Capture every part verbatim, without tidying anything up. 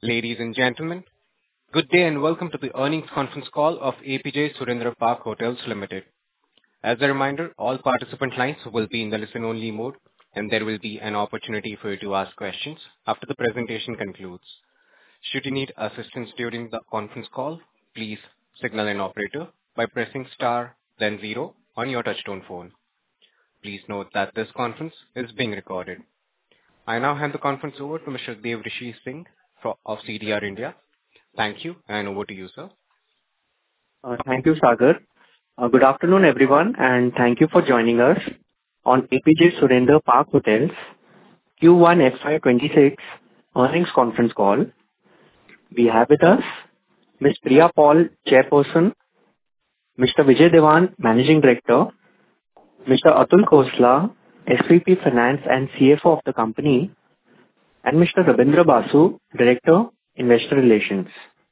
Ladies and gentlemen, good day and welcome to the earnings conference call of A P J Surendra Park Hotels Limited. As a reminder, all participant lines will be in the listen-only mode, and there will be an opportunity for you to ask questions after the presentation concludes. Should you need assistance during the conference call, please signal an operator by pressing star, then zero on your touchtone phone. Please note that this conference is being recorded. I now hand the conference over to Mister Devrishi Singh of C D R India. Thank you, and over to you, sir. Uh, thank you, Sagar. Uh, good afternoon, everyone, and thank you for joining us on A P J Surendra Park Hotels Q one F Y twenty-six earnings conference call. We have with us Miz Priya Paul, Chairperson, Mister Vijay Devan, Managing Director, Mister Atul Khosla, S V P Finance and C F O of the company, and Mister Rabindra Basu, Director, Investor Relations.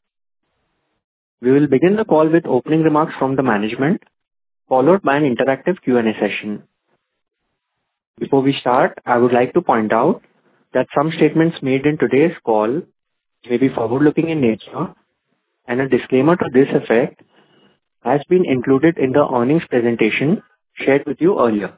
We will begin the call with opening remarks from the management, followed by an interactive Q and A session. Before we start, I would like to point out that some statements made in today's call may be forward-looking in nature, and a disclaimer to this effect has been included in the earnings presentation shared with you earlier.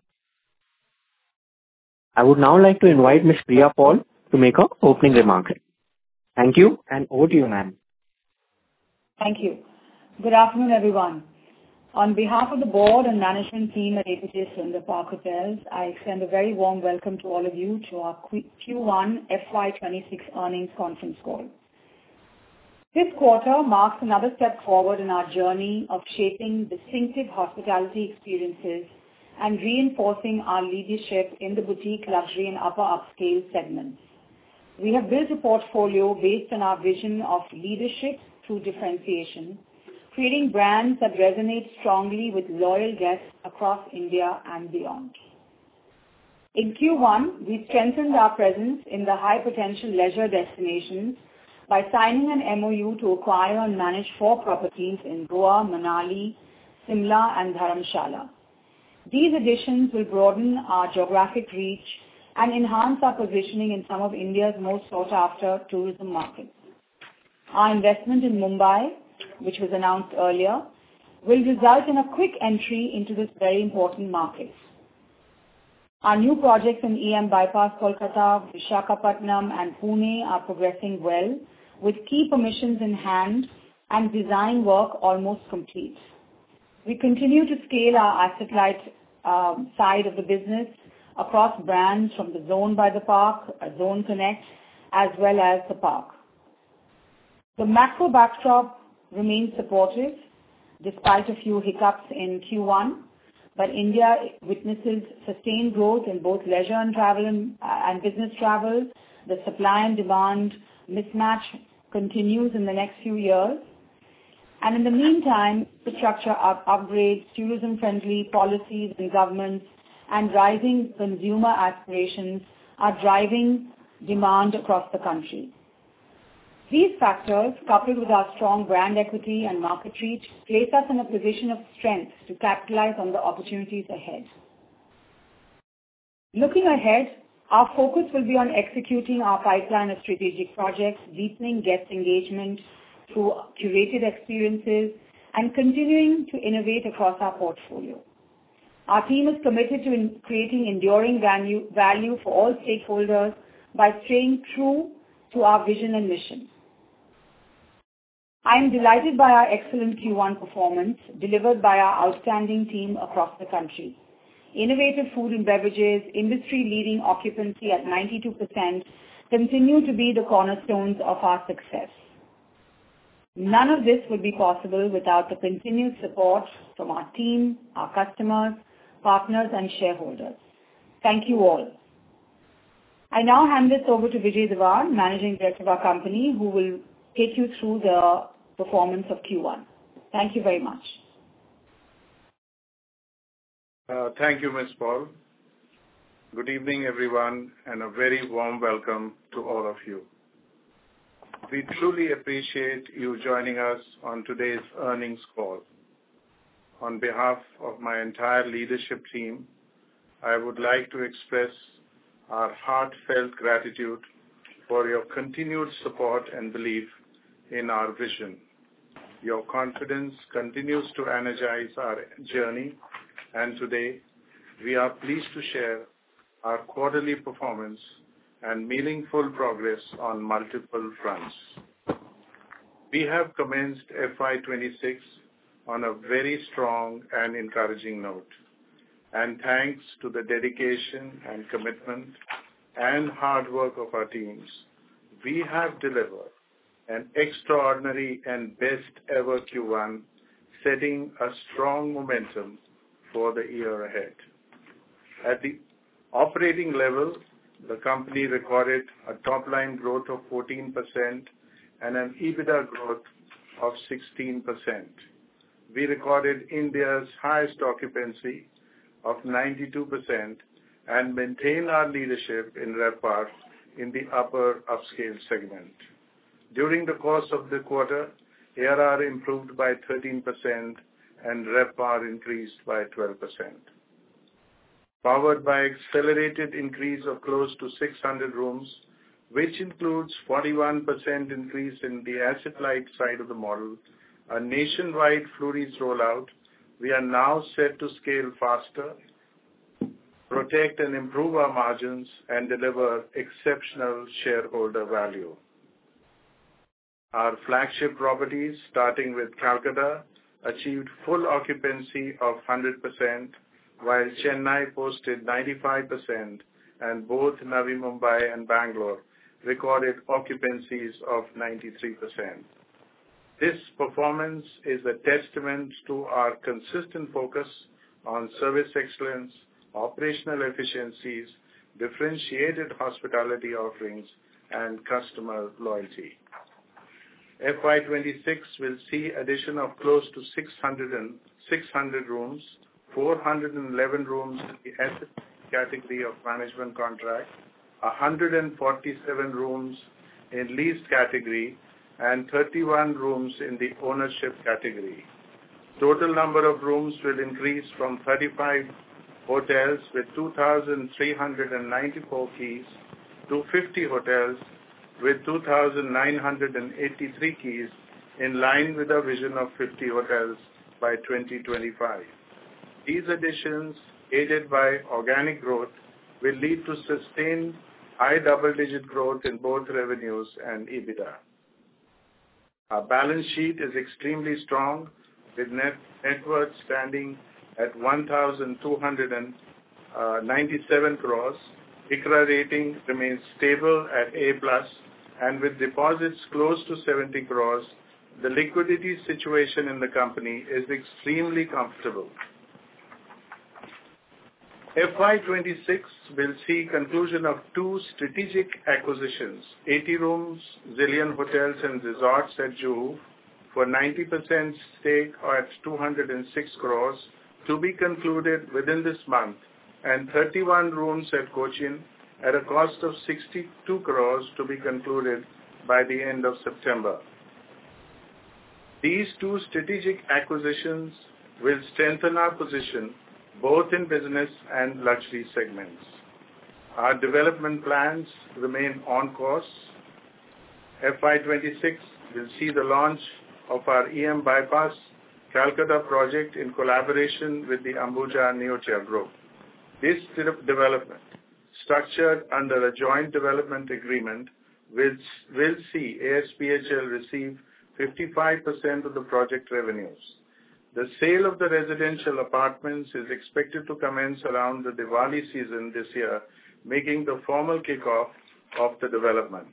I would now like to invite Miz Priya Paul to make her opening remarks. Thank you, and over to you, ma'am. Thank you. Good afternoon, everyone. On behalf of the board and management team at A P J Surendra Park Hotels, I extend a very warm welcome to all of you to our Q one F Y twenty-six earnings conference call. This quarter marks another step forward in our journey of shaping distinctive hospitality experiences and reinforcing our leadership in the boutique, luxury, and upper upscale segments. We have built a portfolio based on our vision of leadership through differentiation, creating brands that resonate strongly with loyal guests across India and beyond. In Q one, we strengthened our presence in the high-potential leisure destinations by signing an M O U to acquire and manage four properties in Goa, Manali, Simla, and Dharamshala. These additions will broaden our geographic reach and enhance our positioning in some of India's most sought-after tourism markets. Our investment in Mumbai, which was announced earlier, will result in a quick entry into this very important market. Our new projects in E M Bypass, Kolkata, Visakhapatnam, and Pune are progressing well, with key permissions in hand and design work almost complete. We continue to scale our asset-light um, side of the business across brands from the Zone by the Park, Zone Connect, as well as the Park. The macro backdrop remains supportive despite a few hiccups in Q one, but India witnesses sustained growth in both leisure and travel and, uh, and business travel. The supply and demand mismatch continues in the next few years. And in the meantime, infrastructure up- upgrades, tourism-friendly policies and governments, and rising consumer aspirations are driving demand across the country. These factors, coupled with our strong brand equity and market reach, place us in a position of strength to capitalize on the opportunities ahead. Looking ahead, our focus will be on executing our pipeline of strategic projects, deepening guest engagement through curated experiences, and continuing to innovate across our portfolio. Our team is committed to in creating enduring value, value for all stakeholders by staying true to our vision and mission. I am delighted by our excellent Q one performance delivered by our outstanding team across the country. Innovative food and beverages, industry-leading occupancy at ninety-two percent continue to be the cornerstones of our success. None of this would be possible without the continued support from our team, our customers, partners, and shareholders. Thank you all. I now hand this over to Vijay Devan, Managing Director of our company, who will take you through the performance of Q one. Thank you very much. Uh, thank you, Miz Paul. Good evening, everyone, and a very warm welcome to all of you. We truly appreciate you joining us on today's earnings call. On behalf of my entire leadership team, I would like to express our heartfelt gratitude for your continued support and belief in our vision. Your confidence continues to energize our journey, and today we are pleased to share our quarterly performance and meaningful progress on multiple fronts. We have commenced F Y twenty-six on a very strong and encouraging note, and thanks to the dedication and commitment and hard work of our teams, we have delivered an extraordinary and best ever Q one, setting a strong momentum for the year ahead. At the operating level, the company recorded a top-line growth of fourteen percent and an EBITDA growth of sixteen percent. We recorded India's highest occupancy of ninety-two percent and maintained our leadership in RevPAR in the upper upscale segment. During the course of the quarter, A R R improved by thirteen percent and RevPAR increased by twelve percent. Powered by accelerated increase of close to six hundred rooms, which includes forty-one percent increase in the asset-light side of the model, a nationwide Flurys rollout, we are now set to scale faster, protect and improve our margins, and deliver exceptional shareholder value. Our flagship properties, starting with Calcutta, achieved full occupancy of one hundred percent, while Chennai posted ninety-five percent, and both Navi Mumbai and Bangalore recorded occupancies of ninety-three percent. This performance is a testament to our consistent focus on service excellence, operational efficiencies, differentiated hospitality offerings, and customer loyalty. F Y twenty-six will see addition of close to six hundred rooms, four hundred eleven rooms in the asset category of management contract, one hundred forty-seven rooms in leased category, and thirty-one rooms in the ownership category. Total number of rooms will increase from thirty-five hotels with two thousand three hundred ninety-four keys to fifty hotels with two thousand nine hundred eighty-three keys, in line with our vision of fifty hotels by twenty twenty-five. These additions, aided by organic growth, will lead to sustained high double-digit growth in both revenues and EBITDA. Our balance sheet is extremely strong, with net, net worth standing at one thousand two hundred ninety-seven crores. ICRA rating remains stable at A plus, and with deposits close to seventy crores, the liquidity situation in the company is extremely comfortable. F Y twenty-six will see conclusion of two strategic acquisitions, eighty rooms, Zillion Hotels and Resorts at Juhu for ninety percent stake at two hundred six crores to be concluded within this month, and thirty-one rooms at Cochin at a cost of sixty-two crores to be concluded by the end of September. These two strategic acquisitions will strengthen our position both in business and luxury segments. Our development plans remain on course. F Y twenty-six will see the launch of our E M Bypass Calcutta project in collaboration with the Ambuja Neotia Group. This development, structured under a joint development agreement, will, will see A S P H L receive fifty-five percent of the project revenues. The sale of the residential apartments is expected to commence around the Diwali season this year, making the formal kickoff of the development.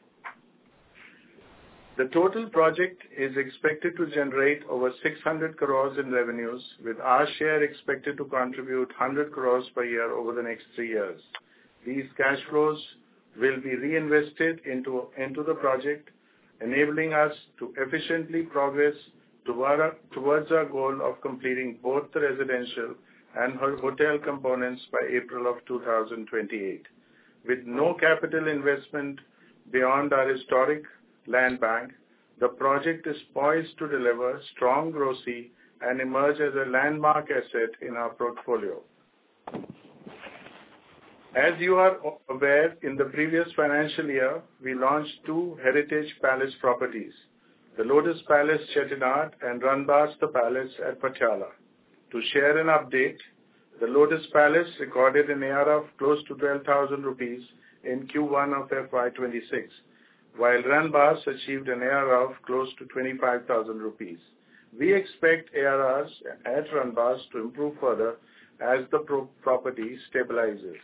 The total project is expected to generate over six hundred crores in revenues, with our share expected to contribute one hundred crores per year over the next three years. These cash flows will be reinvested into, into the project, enabling us to efficiently progress towards our goal of completing both the residential and hotel components by April of two thousand twenty-eight. With no capital investment beyond our historic land bank, the project is poised to deliver strong growth and emerge as a landmark asset in our portfolio. As you are aware, in the previous financial year, we launched two Heritage Palace properties, the Lotus Palace, Chettinad, and Ranbas the Palace at Patiala. To share an update, the Lotus Palace recorded an A R R of close to twelve thousand rupees in Q one of F Y twenty-six, while Ranbas achieved an A R R of close to twenty-five thousand rupees. We expect A R Rs at Ranbas to improve further as the pro- property stabilizes.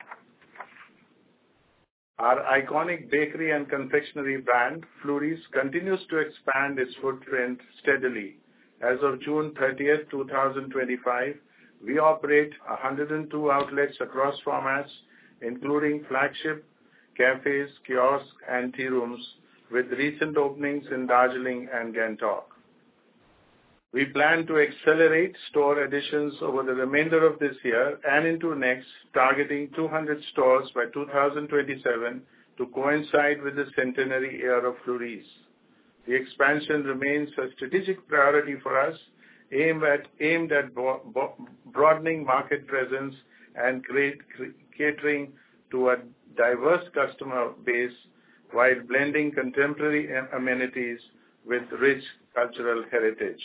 Our iconic bakery and confectionery brand, Flurys, continues to expand its footprint steadily. As of June thirtieth, twenty twenty-five, we operate one hundred two outlets across formats, including flagship cafes, kiosks, and tea rooms, with recent openings in Darjeeling and Gangtok. We plan to accelerate store additions over the remainder of this year and into next, targeting two hundred stores by two thousand twenty-seven to coincide with the centenary year of Flurys. The expansion remains a strategic priority for us, aimed at, aimed at bo- bo- broadening market presence and create, catering to a diverse customer base while blending contemporary amenities with rich cultural heritage.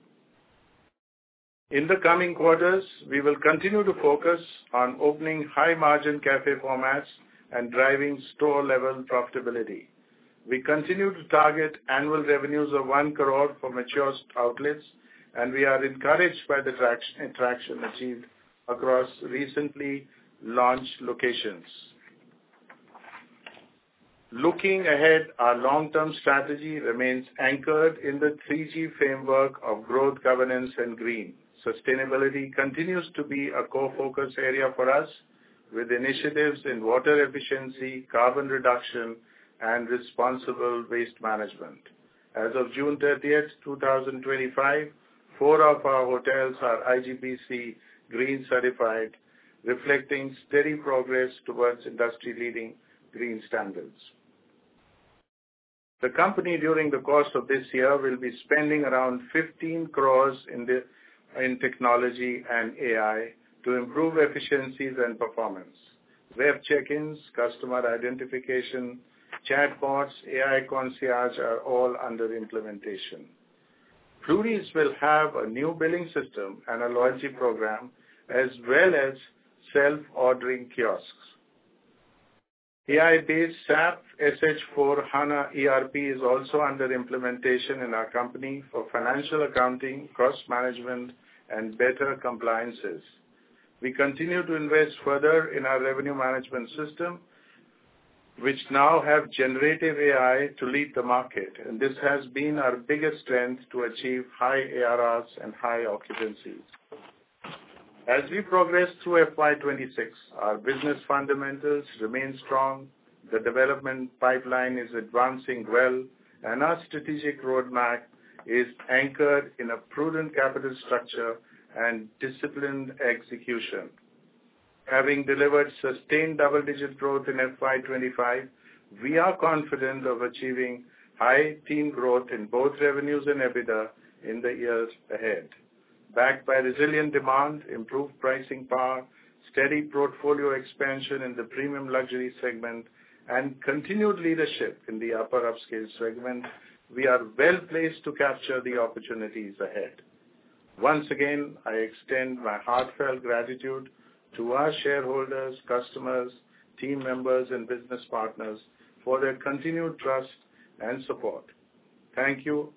In the coming quarters, we will continue to focus on opening high-margin cafe formats and driving store-level profitability. We continue to target annual revenues of one crore for mature outlets, and we are encouraged by the traction, traction achieved across recently launched locations. Looking ahead, our long-term strategy remains anchored in the three G framework of growth, governance, and green. Sustainability continues to be a core focus area for us, with initiatives in water efficiency, carbon reduction, and responsible waste management. As of June thirtieth, twenty twenty-five, four of our hotels are I G B C Green certified, reflecting steady progress towards industry-leading green standards. The company, during the course of this year, will be spending around fifteen crores in the in technology and A I to improve efficiencies and performance. Web check-ins, customer identification, chatbots, A I concierge are all under implementation. Flurys will have a new billing system and a loyalty program, as well as self-ordering kiosks. A I-based S A P S H four HANA E R P is also under implementation in our company for financial accounting, cost management, and better compliances. We continue to invest further in our revenue management system, which now have generative A I to lead the market, and this has been our biggest strength to achieve high A R Rs and high occupancies. As we progress through F Y twenty-six, our business fundamentals remain strong, the development pipeline is advancing well, and our strategic roadmap is anchored in a prudent capital structure and disciplined execution. Having delivered sustained double-digit growth in F Y twenty-five, we are confident of achieving high teen growth in both revenues and EBITDA in the years ahead. Backed by resilient demand, improved pricing power, steady portfolio expansion in the premium luxury segment, and continued leadership in the upper upscale segment, we are well placed to capture the opportunities ahead. Once again, I extend my heartfelt gratitude to our shareholders, customers, team members, and business partners for their continued trust and support. Thank you.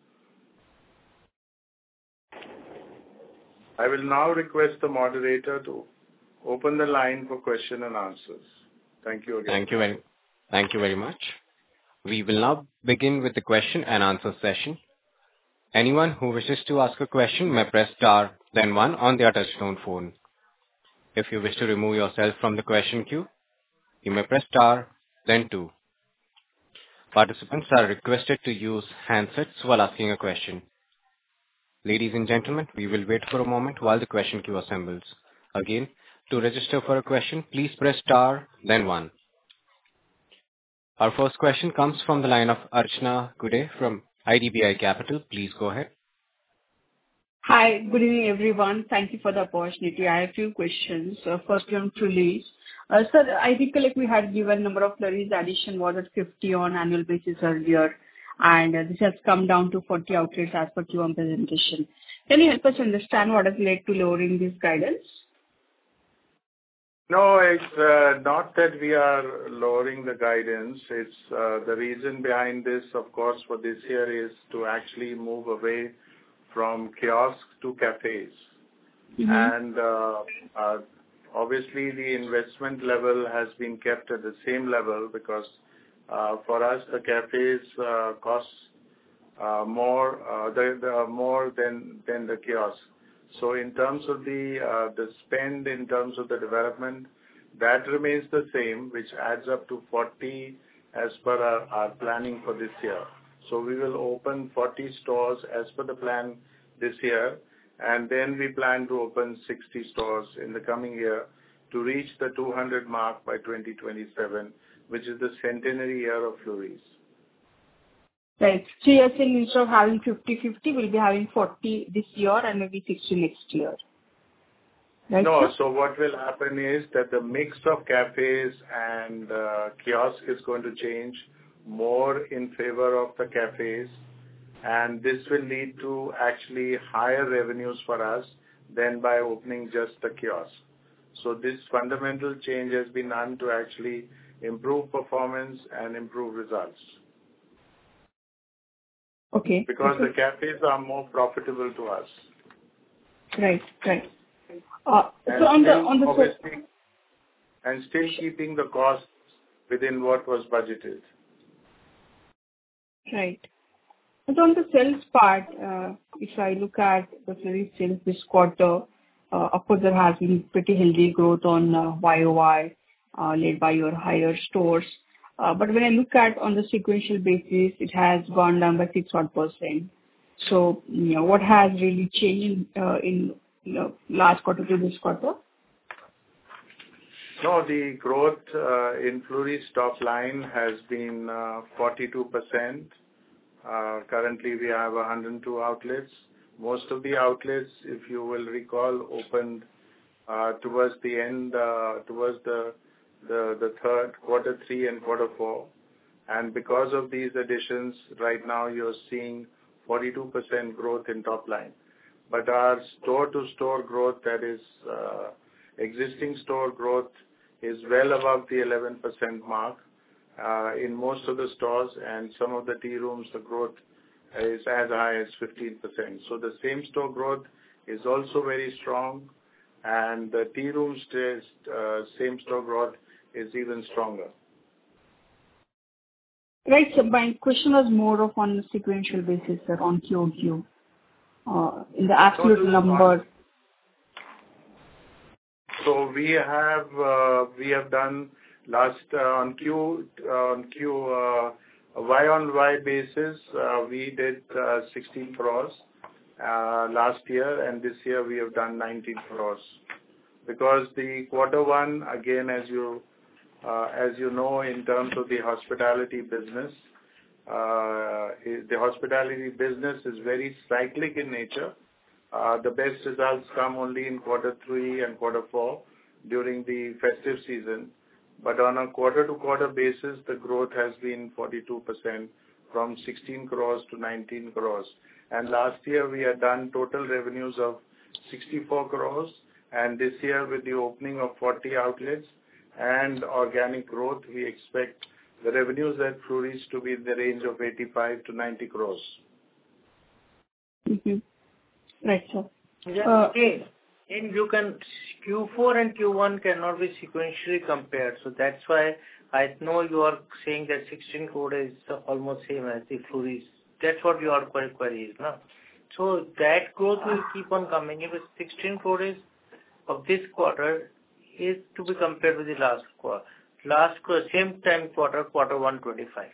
I will now request the moderator to open the line for question and answers. Thank you again. Thank you very, thank you very much. We will now begin with the question and answer session. Anyone who wishes to ask a question may press star, then one on their touchtone phone. If you wish to remove yourself from the question queue, you may press star, then two. Participants are requested to use handsets while asking a question. Ladies and gentlemen, we will wait for a moment while the question queue assembles. Again, to register for a question, please press star, then one. Our first question comes from the line of Archana Gude from I D B I Capital. Please go ahead. Hi, good evening, everyone. Thank you for the opportunity. I have a few questions. Uh, Firstly, on Flurys. Uh, Sir, I recollect we had given number of Flurys addition was at fifty on annual basis earlier, and uh, this has come down to forty outlets as per Q one presentation. Can you help us understand what has led to lowering this guidance? No, it's uh, not that we are lowering the guidance. It's uh, the reason behind this, of course, for this year is to actually move away from kiosks to cafes. Mm-hmm. And uh, uh, obviously, the investment level has been kept at the same level because uh, for us, the cafes uh, cost uh, more uh, the, the more than than the kiosks. So in terms of the uh, the spend, in terms of the development, that remains the same, which adds up to forty as per our, our planning for this year. So we will open forty stores as per the plan this year, and then we plan to open sixty stores in the coming year to reach the two hundred mark by twenty twenty-seven, which is the centenary year of Flurys. Right. So you're saying instead of having fifty fifty, we'll be having forty this year and maybe sixty next year. Right, No, sir? so what will happen is that the mix of cafes and uh, kiosk is going to change more in favor of the cafes, and this will lead to actually higher revenues for us than by opening just the kiosk. So this fundamental change has been done to actually improve performance and improve results. Okay. Because okay. the cafes are more profitable to us. Right. Right. Uh, And so on the still, on the obviously, and still keeping the costs within what was budgeted. right. So on the sales part, uh, if I look at the Flurry sales this quarter, uh, of course there has been pretty healthy growth on uh, Y O Y, uh, led by your higher stores. Uh, but when I look at on the sequential basis, it has gone down by six odd percent. So you know what has really changed uh, in you know, last quarter to this quarter? No, the growth uh, in Flurry's top line has been uh, forty-two percent. Uh, Currently, we have one hundred two outlets. Most of the outlets, if you will recall, opened uh, towards the end, uh, towards the the the third, quarter three and quarter four. And because of these additions, right now you're seeing forty-two percent growth in top line. But our store-to-store growth, that is, uh, existing store growth, is well above the eleven percent mark uh, in most of the stores, and some of the tea rooms, the growth is as high as fifteen percent. So the same store growth is also very strong, and the tea rooms uh, same store growth is even stronger. Right. So my question was more of on a sequential basis, sir, on Q O Q. Uh, in the absolute Total number. So we have uh, we have done last uh, on Q uh, on Q uh, Y on Y basis uh, we did uh, sixteen crores uh, last year, and this year we have done nineteen crores because the quarter one, again, as you uh, as you know, in terms of the hospitality business, uh, the hospitality business is very cyclic in nature. Uh, the best results come only in quarter three and quarter four during the festive season. But on a quarter-to-quarter basis, the growth has been forty-two percent from sixteen crores to nineteen crores. And last year, we had done total revenues of sixty-four crores. And this year, with the opening of forty outlets and organic growth, we expect the revenues at Flurys to be in the range of eighty-five to ninety crores. Mm-hmm. Right, sir. Yeah, Uh, okay. And you can, Q four and Q one cannot be sequentially compared. So that's why I know you are saying that sixteen crore is almost same as the Flurys. That's what your query is, no? So that growth will keep on coming. If it's sixteen crore is of this quarter is to be compared with the last quarter. Last quarter, same time quarter, quarter one twenty-five.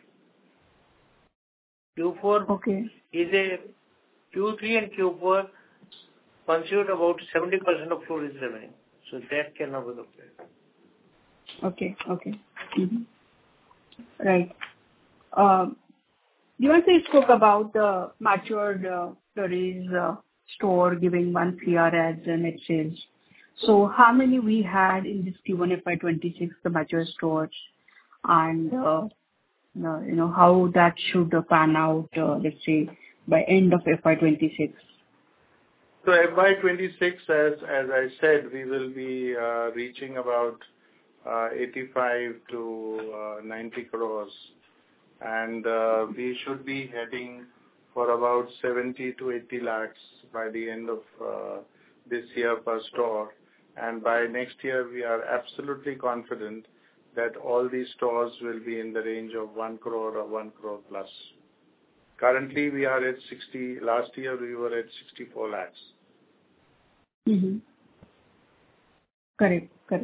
Q four okay. is a Q three and Q four constitute about seventy percent of Flurys revenue. So that cannot be compared. Okay. Okay. Mm-hmm. Right. Um, you also spoke about the matured uh, Flurys uh, store giving one crore as the net sales. So how many we had in this Q one F Y twenty-six, the mature stores, and uh, uh, you know how that should uh, pan out, uh, let's say, by end of F Y twenty-six? So F Y twenty-six, as as I said, we will be uh, reaching about uh, eighty-five to ninety crores, and uh, we should be heading for about seventy to eighty lakhs by the end of uh, this year per store. And by next year, we are absolutely confident that all these stores will be in the range of one crore or one crore plus. Currently, we are at sixty. Last year, we were at sixty-four lakhs. Mm-hmm. Correct, correct.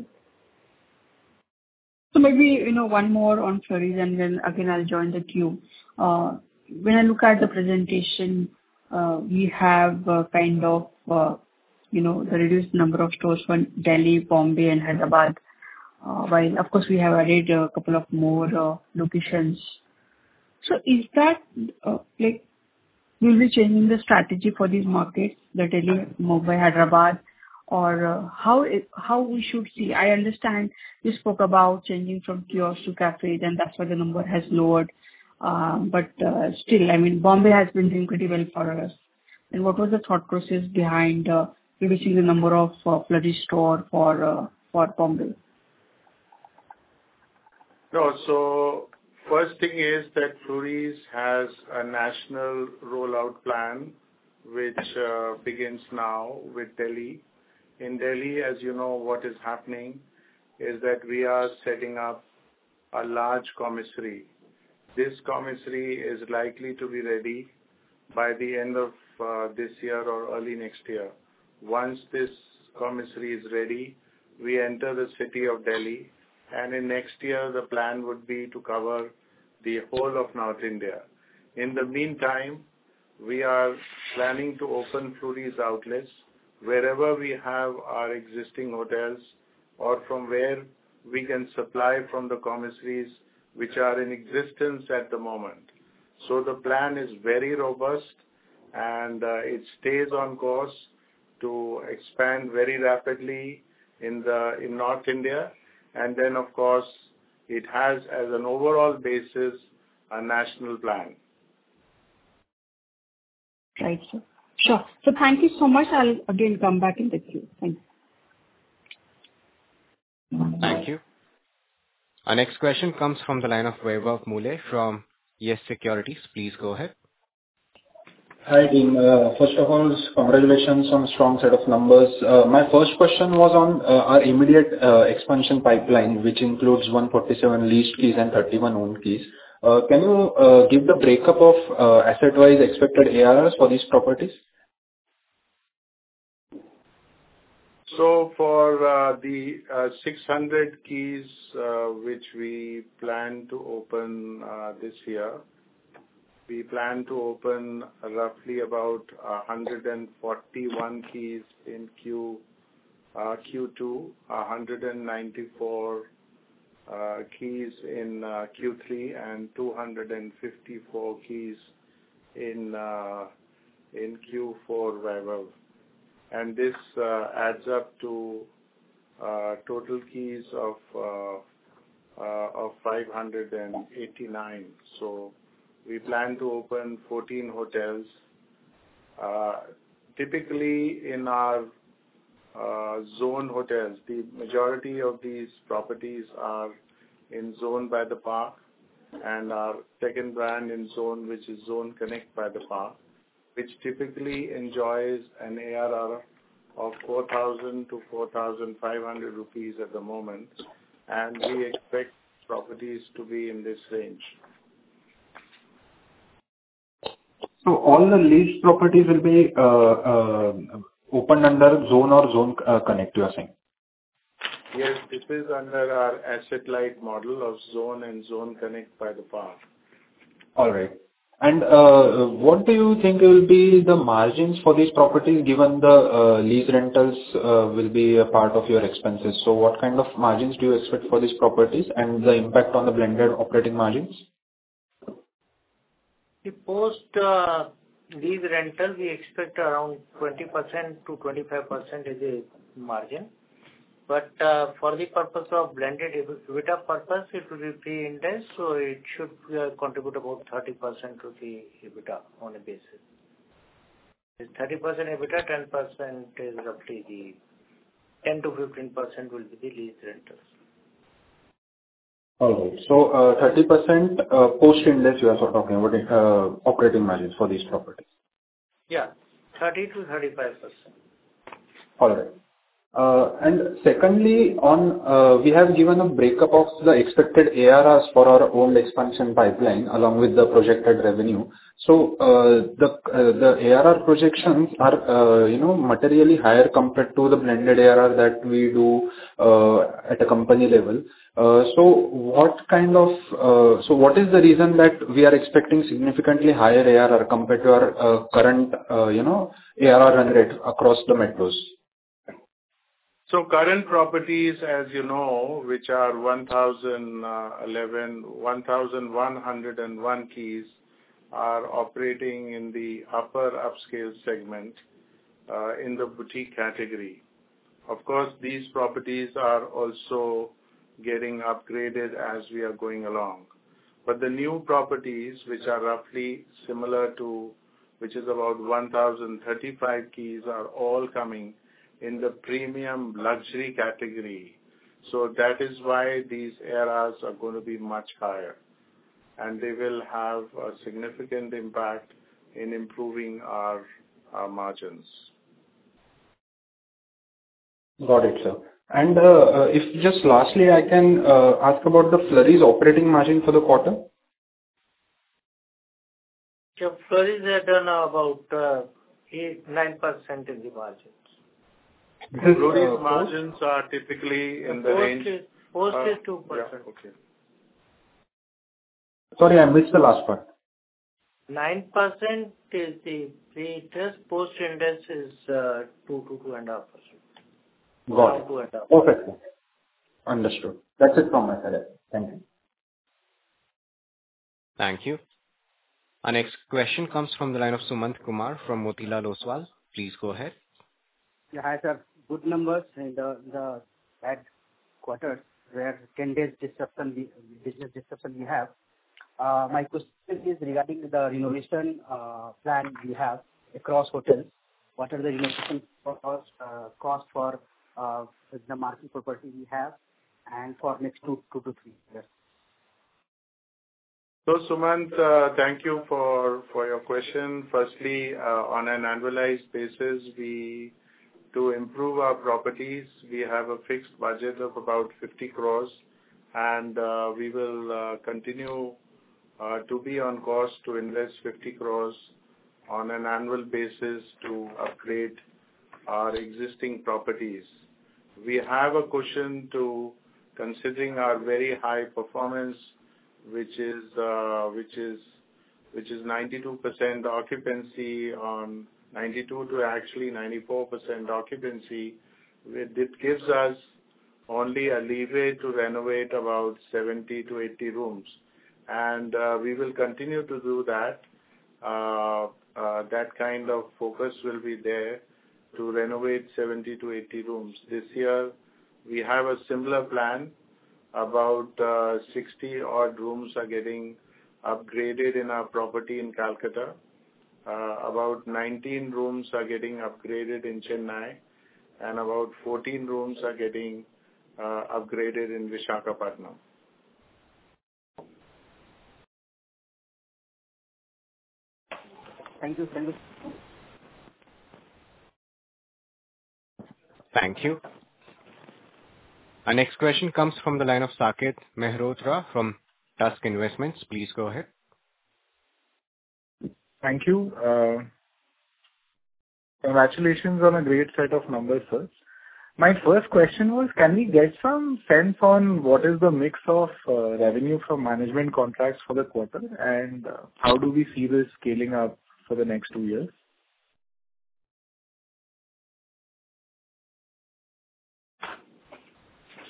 So maybe, you know, one more on Flurys, and then again I'll join the queue. Uh, when I look at the presentation, uh, we have uh, kind of, uh, you know, the reduced number of stores for Delhi, Bombay, and Hyderabad. Uh, while of course we have added a couple of more uh, locations. So is that uh, like will be changing the strategy for these markets, the Delhi, Mumbai, Hyderabad, or uh, how it, how we should see? I understand you spoke about changing from kiosks to cafes, and that's why the number has lowered. Uh, but uh, still, I mean, Bombay has been doing pretty well for us. And what was the thought process behind uh, reducing the number of uh, Flurys store for uh, for Bombay? No, so first thing is that Flurys has a national rollout plan which uh, begins now with Delhi. In Delhi, as you know, what is happening is that we are setting up a large commissary. This commissary is likely to be ready by the end of uh, this year or early next year. Once this commissary is ready, we enter the city of Delhi, and in next year the plan would be to cover the whole of North India. In the meantime, we are planning to open Flurys outlets wherever we have our existing hotels or from where we can supply from the commissaries which are in existence at the moment. So the plan is very robust, and uh, it stays on course to expand very rapidly in the in North India, and then of course it has as an overall basis a national plan. Right, sir. Sure. So thank you so much. I'll again come back in the queue. Thank you. Thank you. Our next question comes from the line of Vaibhav Mule from Yes Securities. Please go ahead. Hi, team. Uh, First of all, congratulations on a strong set of numbers. Uh, My first question was on uh, our immediate uh, expansion pipeline, which includes one hundred forty-seven leased keys and thirty-one owned keys. Uh, Can you uh, give the breakup of uh, asset-wise expected A R Rs for these properties? So for uh, the uh, six hundred keys uh, which we plan to open uh, this year, we plan to open roughly about one hundred forty-one keys in Q, uh, Q two, one hundred ninety-four uh, keys in uh, Q three, and two hundred fifty-four keys in uh, in Q four, Vaibhav. And this uh, adds up to uh, total keys of uh, uh, of five hundred eighty-nine. So we plan to open fourteen hotels. Uh, typically, in our uh, zone hotels, the majority of these properties are in Zone by the Park, and our second brand in Zone, which is Zone Connect by the Park, which typically enjoys an A R R of four thousand to four thousand five hundred rupees at the moment, and we expect properties to be in this range. So all the leased properties will be uh, uh, opened under Zone or Zone uh, Connect, you are saying? Yes, this is under our asset-light model of Zone and Zone Connect by the Park. All right. And uh, what do you think will be the margins for these properties, given the uh, lease rentals uh, will be a part of your expenses? So what kind of margins do you expect for these properties, and the impact on the blended operating margins? The post uh, lease rental, we expect around twenty percent to twenty-five percent is a margin. But uh, for the purpose of blended EBITDA purpose, it will be pre-Ind-AS, so it should uh, contribute about thirty percent to the EBITDA on a basis. thirty percent EBITDA, ten percent is roughly the ten to fifteen percent will be the lease rentals. All right. So, uh, thirty percent uh, post-Ind-AS you are sort of talking about uh, operating margins for these properties. Yeah, thirty to thirty-five percent. All right. Uh, And secondly, on, uh, we have given a breakup of the expected A R Rs for our own expansion pipeline, along with the projected revenue. So, uh, the uh, the A R R projections are, uh, you know, materially higher compared to the blended A R R that we do uh, at a company level. Uh, So what kind of, uh, so what is the reason that we are expecting significantly higher A R R compared to our uh, current, uh, you know, A R R run rate across the metros? So current properties, as you know, which are one thousand eleven, one thousand one hundred one keys, are operating in the upper upscale segment uh, in the boutique category. Of course, these properties are also getting upgraded as we are going along. But the new properties, which are roughly similar to, which is about one thousand thirty-five keys, are all coming in the premium luxury category. So that is why these A R Rs are going to be much higher, and they will have a significant impact in improving our, our margins. Got it, sir. And uh, uh, if just lastly, I can uh, ask about the Flurry's operating margin for the quarter? So Flurry's have done about uh, eight nine percent in the margins. Flurry's margins are typically in the Post range. is, post uh, is two percent. Yeah, okay. Sorry, I missed the last part. nine percent is the pre-interest, post-interest is uh, two to two point five percent. Got it. Perfect. Understood. That's it from my side. Thank you. Thank you. Our next question comes from the line of Sumant Kumar from Motilal Oswal. Please go ahead. Yeah, hi, sir. Good numbers in the, the bad quarters where ten days disruption, we, business disruption we have. Uh, my question is regarding the renovation uh, plan we have across hotels. What are the renovation cost, uh, cost for uh, the market property we have and for next two, two to three years? So, Sumant, uh, thank you for, for your question. Firstly, uh, on an annualized basis, we to improve our properties, we have a fixed budget of about fifty crores, and uh, we will uh, continue uh, to be on course to invest fifty crores on an annual basis to upgrade our existing properties. We have a cushion to, considering our very high performance, which is uh, which is which is ninety-two percent occupancy on ninety-two to actually ninety-four percent occupancy. It gives us only a leeway to renovate about seventy to eighty rooms, and uh, we will continue to do that. Uh, uh, that kind of focus will be there to renovate seventy to eighty rooms. This year, we have a similar plan. About uh, sixty odd rooms are getting upgraded in our property in Calcutta. Uh, about nineteen rooms are getting upgraded in Chennai, and about fourteen rooms are getting uh, upgraded in Visakhapatnam. Thank you. Thank you. Thank you. Our next question comes from the line of Saket Mehrotra from Tusk Investments. Please go ahead. Thank you. Uh, Congratulations on a great set of numbers, sir. My first question was, can we get some sense on what is the mix of uh, revenue from management contracts for the quarter, and uh, how do we see this scaling up for the next two years?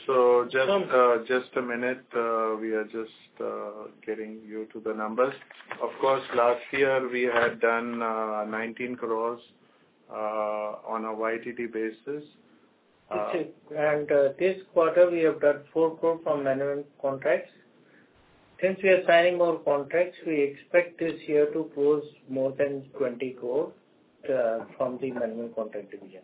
So just uh, just a minute. Uh, we are just uh, getting you to the numbers. Of course, last year we had done uh, nineteen crores uh, on a Y T D basis. Uh, and uh, this quarter we have done four crore from management contracts. Since we are signing more contracts, we expect this year to close more than twenty crore uh, from the management contract division.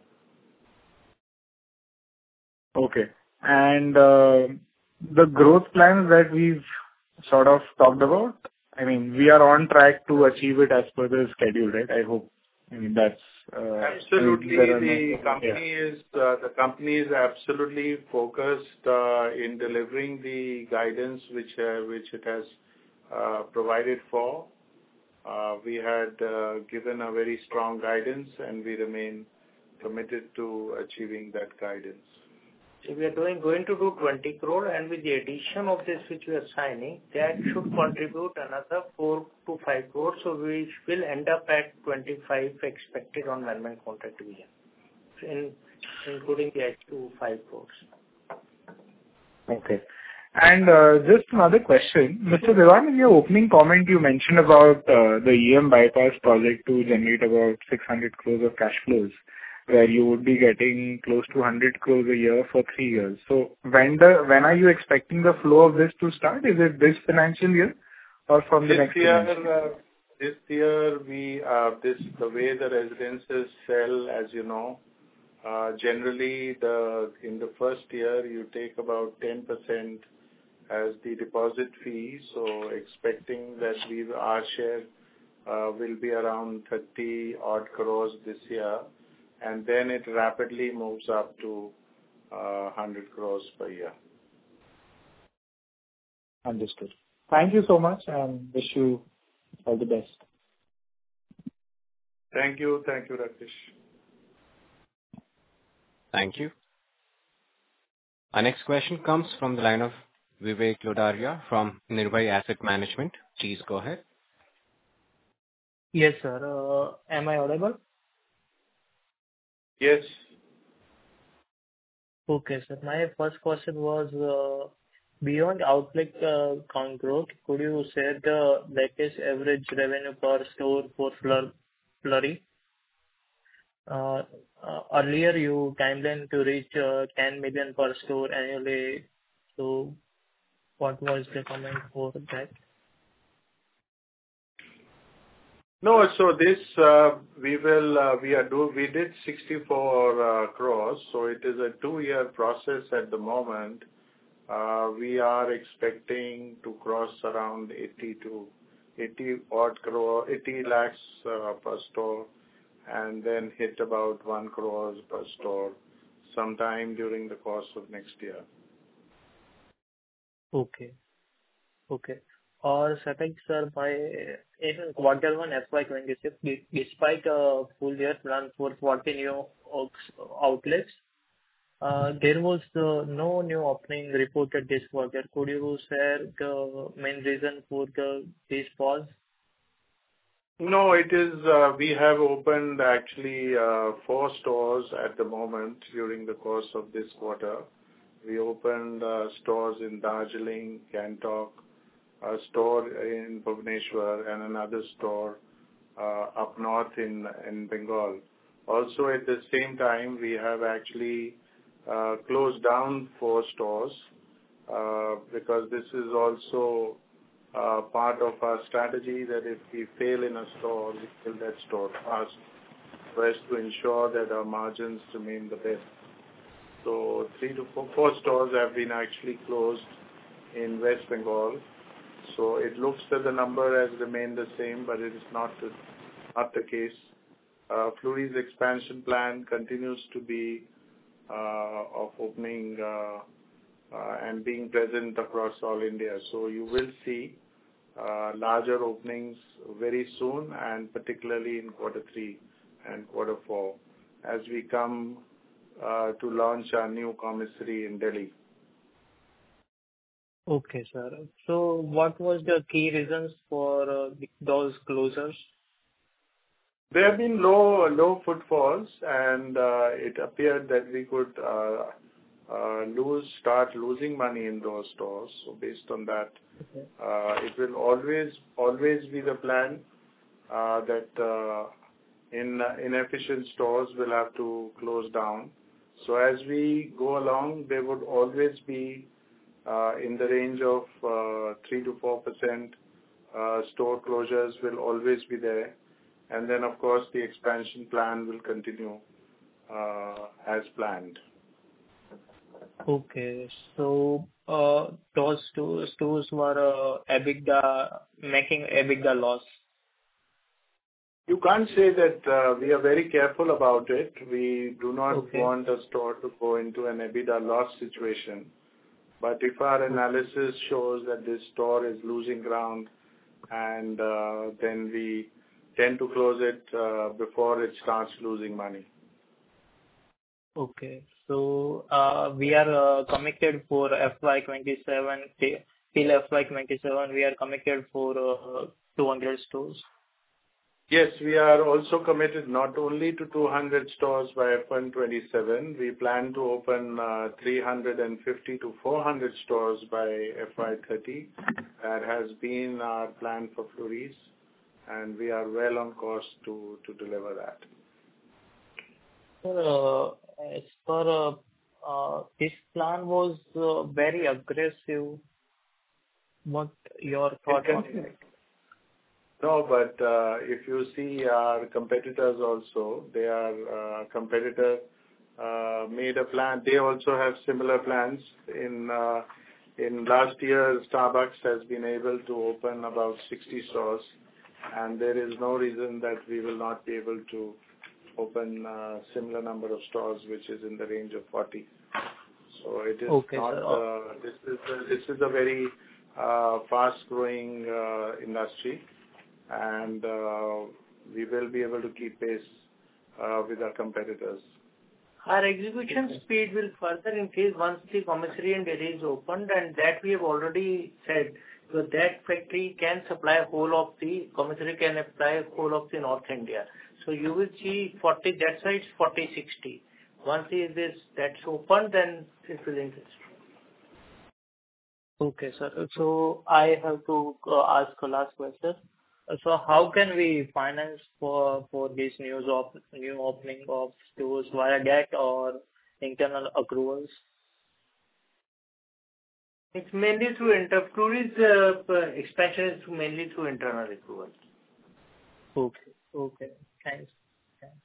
Okay. And uh, the growth plans that we've sort of talked about, I mean, we are on track to achieve it as per the schedule, right? I hope. I mean, that's uh, absolutely I mean, the no, company yeah. is uh, the company is absolutely focused uh, in delivering the guidance which uh, which it has uh, provided for. Uh, we had uh, given a very strong guidance, and we remain committed to achieving that guidance. So we are doing, going to do twenty crore, and with the addition of this which we are signing, that should contribute another four to five crore. So we will end up at twenty-five expected on management contract division, in, including the H two five crores. Okay. And uh, just another question. Mister Dewan, in your opening comment, you mentioned about uh, the E M bypass project to generate about six hundred crores of cash flows, where you would be getting close to one hundred crores a year for three years. So when the when are you expecting the flow of this to start? Is it this financial year or from the this next year, financial year? uh, this year, we uh, this the way the residences sell, as you know, uh, generally the in the first year you take about ten percent as the deposit fee. So expecting that we our share uh, will be around thirty odd crores this year. And then it rapidly moves up to uh, one hundred crores per year. Understood. Thank you so much, and wish you all the best. Thank you. Thank you, Rakesh. Thank you. Our next question comes from the line of Vivek Lodaria from Nirbhay Asset Management. Please go ahead. Yes, sir. Uh, am I audible? Yes. Okay, sir. My first question was, uh, beyond outlet uh, count growth, could you share the latest average revenue per store for Flurry? Uh, uh, earlier, you timeline to reach uh, ten million per store annually. So, what was the comment for that? No, so this uh, we will uh, we are do we did sixty-four uh, crores, so it is a two-year process at the moment. Uh, we are expecting to cross around eighty to eighty odd crore, eighty lakhs uh, per store, and then hit about one crores per store sometime during the course of next year. Okay. Okay. Or second, sir, by in quarter one F Y twenty-six, despite a full year plan for forty new outlets, uh, there was uh, no new opening reported this quarter. Could you share the main reason for the this pause? No, it is, uh, we have opened actually uh, four stores at the moment during the course of this quarter. We opened uh, stores in Darjeeling, Gangtok, a store in Bhubaneswar, and another store uh, up north in, in Bengal. Also at the same time, we have actually uh, closed down four stores uh, because this is also uh, part of our strategy that if we fail in a store, we fill that store fast, so as to ensure that our margins remain the best. So three to four, four stores have been actually closed in West Bengal. So it looks that the number has remained the same, but it is not the, not the case. Uh, Flurry's expansion plan continues to be uh, of opening uh, uh, and being present across all India. So you will see uh, larger openings very soon, and particularly in quarter three and quarter four, as we come uh, to launch our new commissary in Delhi. Okay, sir. So what was the key reasons for uh, those closures? There have been low low footfalls, and uh, it appeared that we could uh, uh, lose, start losing money in those stores. So based on that, Okay. uh, it will always, always be the plan uh, that uh, in uh, inefficient stores will have to close down. So as we go along, there would always be uh, in the range of uh, three to four percent uh, store closures will always be there. And then, of course, the expansion plan will continue uh, as planned. Okay. So, uh, those two stores were uh, EBITDA, making EBITDA loss. You can't say that uh, we are very careful about it. We do not Okay. want a store to go into an EBITDA loss situation. But if our analysis shows that this store is losing ground, and uh, then we tend to close it uh, before it starts losing money. Okay. So, uh, we are uh, committed for F Y twenty-seven, till till F Y twenty-seven, we are committed for uh, two hundred stores. Yes, we are also committed not only to two hundred stores by F Y twenty-seven. We plan to open uh, three hundred fifty to four hundred stores by F Y thirty. That has been our plan for Fleury's, and we are well on course to, to deliver that. Sir, uh, as per uh, uh, this plan was uh, very aggressive. What your thought on it? No, but uh, if you see our competitors also, they are uh, competitor uh, made a plan. They also have similar plans. In uh, in last year, Starbucks has been able to open about sixty stores, and there is no reason that we will not be able to open a similar number of stores, which is in the range of forty. So it is Okay, not. sir. Uh, this is a, this is a very uh, fast-growing uh, industry. And uh, we will be able to keep pace uh, with our competitors. Our execution speed will further increase once the commissary in Delhi is opened, and that we have already said. So that factory can supply whole of the commissary can apply whole of the North India. So you will see forty. That's why it's forty sixty. Once is this that's opened, then it will increase. Okay, sir. So I have to uh, ask a last question. So how can we finance for for this news of new opening of stores via debt or internal accruals? It's mainly through inter. Fleury's uh, expansion is mainly through internal accruals. Okay. Okay. Thanks. Thanks.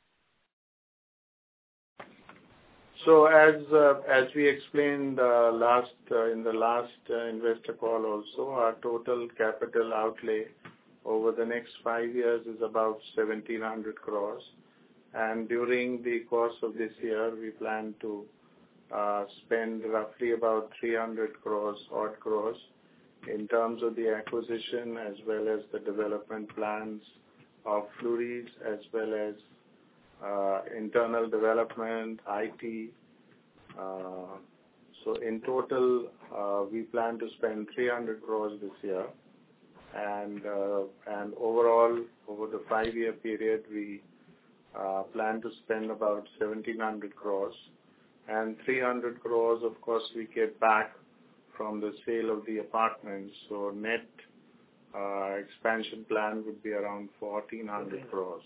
So as uh, as we explained uh, last uh, in the last uh, investor call also, our total capital outlay over the next five years is about seventeen hundred crores. And during the course of this year, we plan to uh, spend roughly about three hundred crores, odd crores, in terms of the acquisition as well as the development plans of Fleury's, as well as uh, internal development, I T. Uh, so in total, uh, we plan to spend three hundred crores this year. And uh, and overall, over the five-year period, we uh, plan to spend about seventeen hundred crores. And three hundred crores, of course, we get back from the sale of the apartments. So net uh, expansion plan would be around fourteen hundred crores.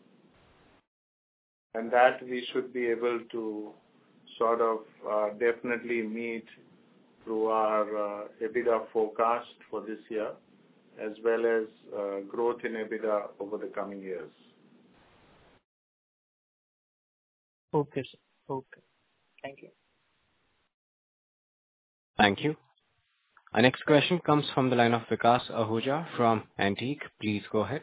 And that we should be able to sort of uh, definitely meet through our uh, EBITDA forecast for this year, as well as uh, growth in EBITDA over the coming years. Okay, sir. Okay. Thank you. Thank you. Our next question comes from the line of Vikas Ahuja from Antique. Please go ahead.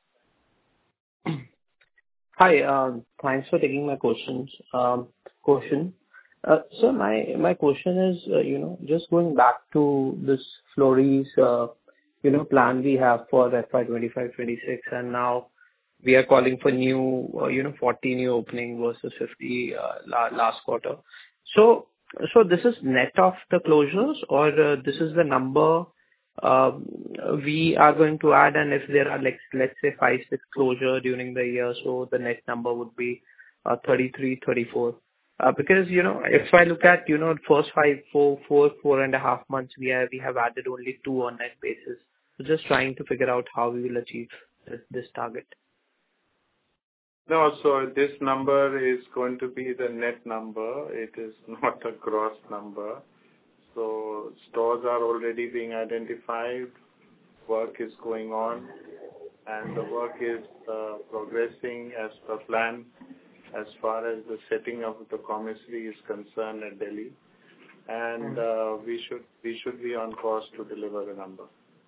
Hi, um, thanks for taking my questions. Um, question. Uh, so my my question is, uh, you know, just going back to this Fleury's, uh, you know, plan we have for F Y twenty-five twenty-six, and now we are calling for new, uh, you know, forty new opening versus fifty uh, la- last quarter. So so this is net of the closures, or uh, this is the number um, we are going to add, and if there are, like, let's say five, six closure during the year, so the net number would be uh, thirty-three, thirty-four. Uh, because, you know, if I look at, you know, first five, four, four, four and a half months, we have, we have added only two on net basis. So just trying to figure out how we will achieve this, this target. No, so this number is going to be the net number. It is not a gross number. So stores are already being identified. Work is going on, and the work is uh, progressing as per plan as far as the setting of the commissary is concerned at Delhi. And uh, we should we should be on course to deliver the number.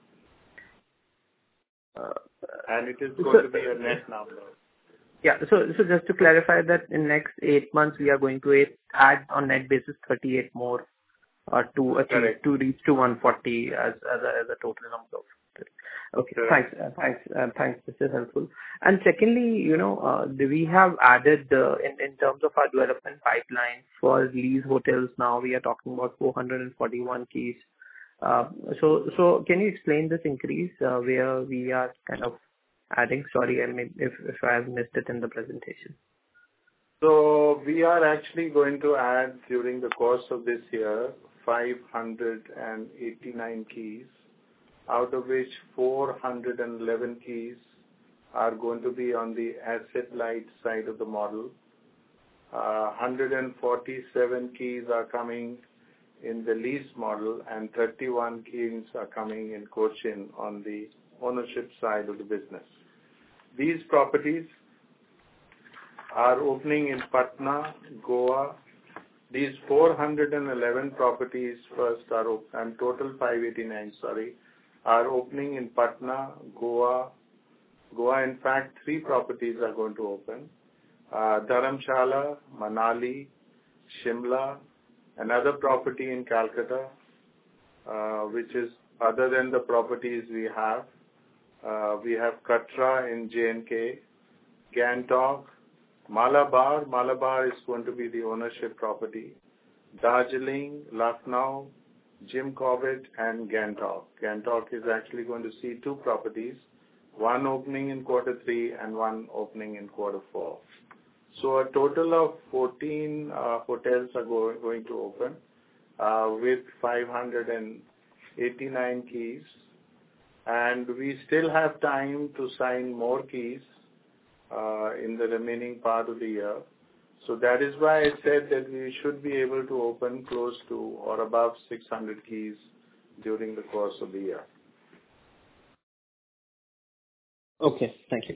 Uh, and it is going so, to be a net number. Yeah. So so just to clarify that in next eight months we are going to add on net basis thirty-eight more uh, to achieve to reach to one forty as as a, as a total number of. Okay. Correct. Thanks. Uh, thanks. Uh, thanks. This is helpful. And secondly, you know, uh, we have added uh, in in terms of our development pipeline for these hotels. Now we are talking about four hundred forty-one keys. Uh, so so can you explain this increase uh, where we are kind of adding? Sorry, I mean if if I have missed it in the presentation. So we are actually going to add during the course of this year five hundred eighty-nine keys, out of which four hundred eleven keys are going to be on the asset-light side of the model. Uh, one hundred forty-seven keys are coming in the lease model, and thirty-one keys are coming in Cochin on the ownership side of the business. These properties are opening in Patna, Goa. These four hundred eleven properties first are open, and total five eighty-nine, sorry, are opening in Patna, Goa. Goa, in fact, three properties are going to open. Uh, Dharamshala, Manali, Shimla, another property in Calcutta, uh, which is other than the properties we have. Uh, we have Katra in J and K, Gangtok, Malabar. Malabar is going to be the ownership property. Darjeeling, Lucknow, Jim Corbett, and Gangtok. Gangtok is actually going to see two properties, one opening in quarter three and one opening in quarter four. So a total of fourteen uh, hotels are go- going to open uh, with five hundred eighty-nine keys. And we still have time to sign more keys uh, in the remaining part of the year. So that is why I said that we should be able to open close to or above six hundred keys during the course of the year. Okay, thank you.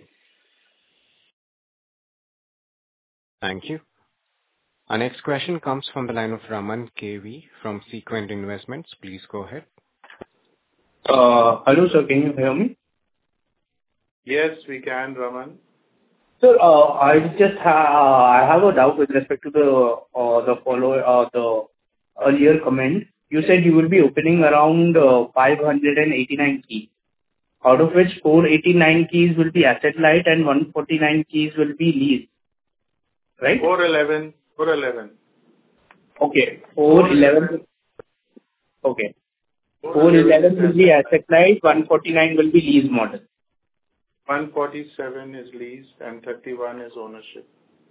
Thank you. Our next question comes from the line of Raman K V from Sequent Investments. Please go ahead. Uh, hello, sir. Can you hear me? Yes, we can, Raman. Sir, uh, I just ha- I have a doubt with respect to the uh, the follow uh, the earlier comment. You said you will be opening around uh, five hundred eighty-nine keys, out of which four hundred eighty-nine keys will be asset light and one hundred forty-nine keys will be lease, right? four eleven. four eleven. Okay. four eleven. Okay. four eleven will be asset light, one forty-nine will be lease model. one forty-seven is leased and thirty-one is ownership.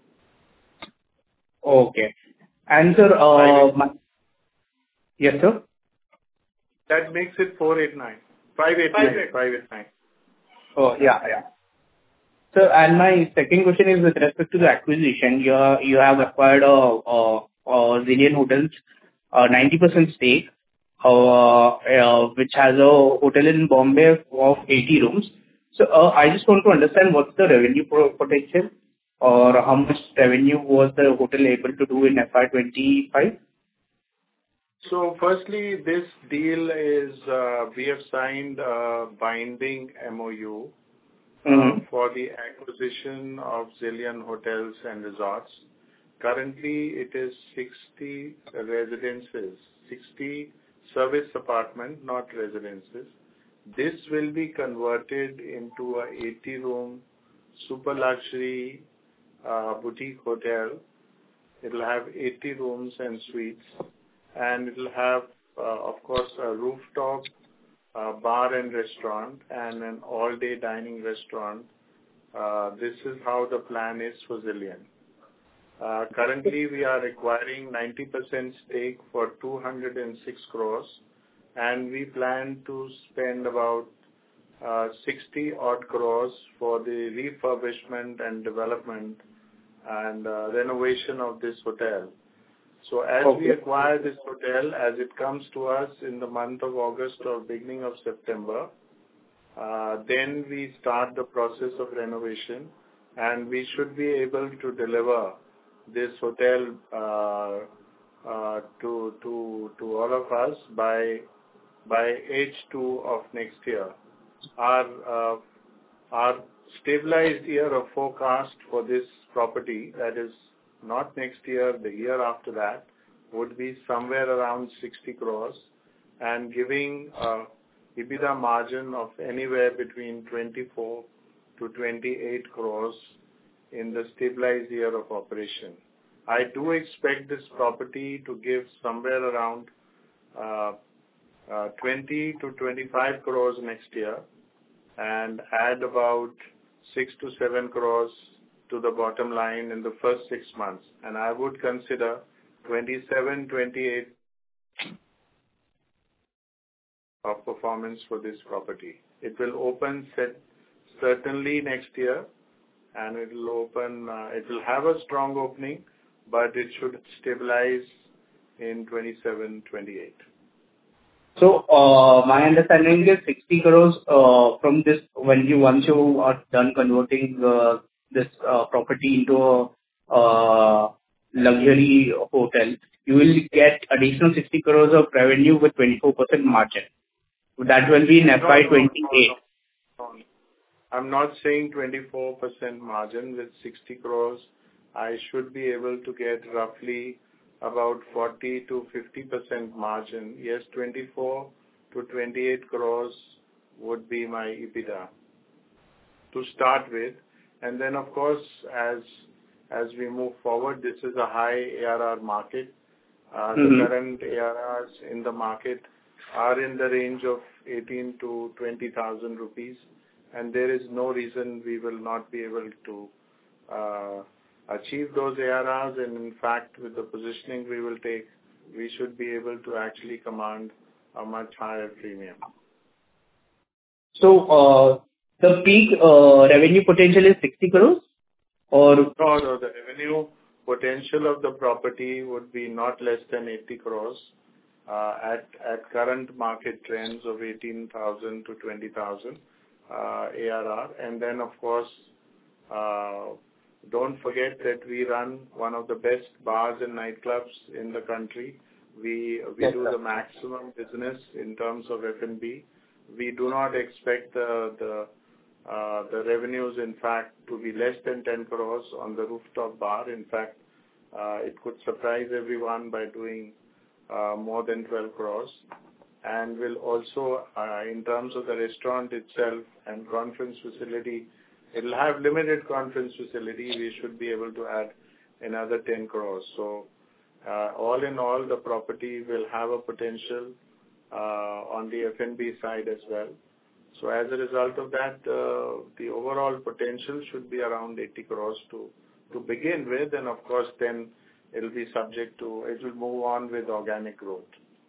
Okay. And sir, uh, my, yes sir? That makes it four eighty-nine. five eighty-nine. five eighty-nine. Oh, yeah, yeah. Sir, and my second question is with respect to the acquisition. You, are, you have acquired a, a, a Zillion Hotels, a ninety percent stake, uh, uh, which has a hotel in Bombay of eighty rooms. So uh, I just want to understand what's the revenue potential, or how much revenue was the hotel able to do in F Y twenty-five? So firstly, this deal is, uh, we have signed a binding M O U uh, mm-hmm. for the acquisition of Zillion Hotels and Resorts. Currently, it is sixty residences, sixty service apartment, not residences. This will be converted into a eighty room super luxury uh, boutique hotel. It will have eighty rooms and suites, and it will have, uh, of course, a rooftop uh, bar and restaurant and an all-day dining restaurant. Uh, this is how the plan is for Zillion. Uh, currently, we are acquiring ninety percent stake for two hundred six crores, and we plan to spend about uh, sixty odd crores for the refurbishment and development and uh, renovation of this hotel. So as Okay. we acquire this hotel, as it comes to us in the month of August or beginning of September, uh, then we start the process of renovation, and we should be able to deliver this hotel uh, uh, to to to all of us by by H two of next year. Our uh, our stabilized year of forecast for this property, that is not next year, the year after that, would be somewhere around sixty crores, and giving uh, EBITDA margin of anywhere between twenty-four to twenty-eight crores in the stabilized year of operation. I do expect this property to give somewhere around uh, uh, twenty to twenty-five crores next year and add about six to seven crores to the bottom line in the first six months. And I would consider twenty-seven, twenty-eight of performance for this property. It will open set, certainly next year, and it will open, uh, it will have a strong opening, but it should stabilize in twenty-seven, twenty-eight. So, uh, my understanding is sixty crores uh, from this, when you once you are done converting uh, this uh, property into a uh, luxury hotel, you will get additional sixty crores of revenue with twenty-four percent margin. That will be in F Y twenty-eight. No, no, no, no. I'm not saying twenty-four percent margin. With sixty crores, I should be able to get roughly about forty to fifty percent margin. Yes, twenty-four to twenty-eight crores would be my EBITDA to start with. And then, of course, as as we move forward, this is a high A R R market. Uh, Mm-hmm. The current A R Rs in the market are in the range of eighteen to twenty thousand rupees, and there is no reason we will not be able to uh, achieve those A R Rs. And in fact, with the positioning we will take, we should be able to actually command a much higher premium. So, uh, the peak uh, revenue potential is sixty crores? Or No, no, the revenue potential of the property would be not less than eighty crores uh, at at current market trends of eighteen thousand to twenty thousand uh, A R R. And then, of course, uh, don't forget that we run one of the best bars and nightclubs in the country. We we Yes, do sir. the maximum business in terms of F and B. We do not expect the the uh, the revenues, in fact, to be less than ten crores on the rooftop bar. In fact, uh, it could surprise everyone by doing uh, more than twelve crores. And will also, uh, in terms of the restaurant itself and conference facility, it will have limited conference facility. We should be able to add another ten crores. So, uh, all in all, the property will have a potential uh, on the F and B side as well. So, as a result of that, uh, the overall potential should be around eighty crores to to begin with, and of course, then it will be subject to, it will move on with organic growth.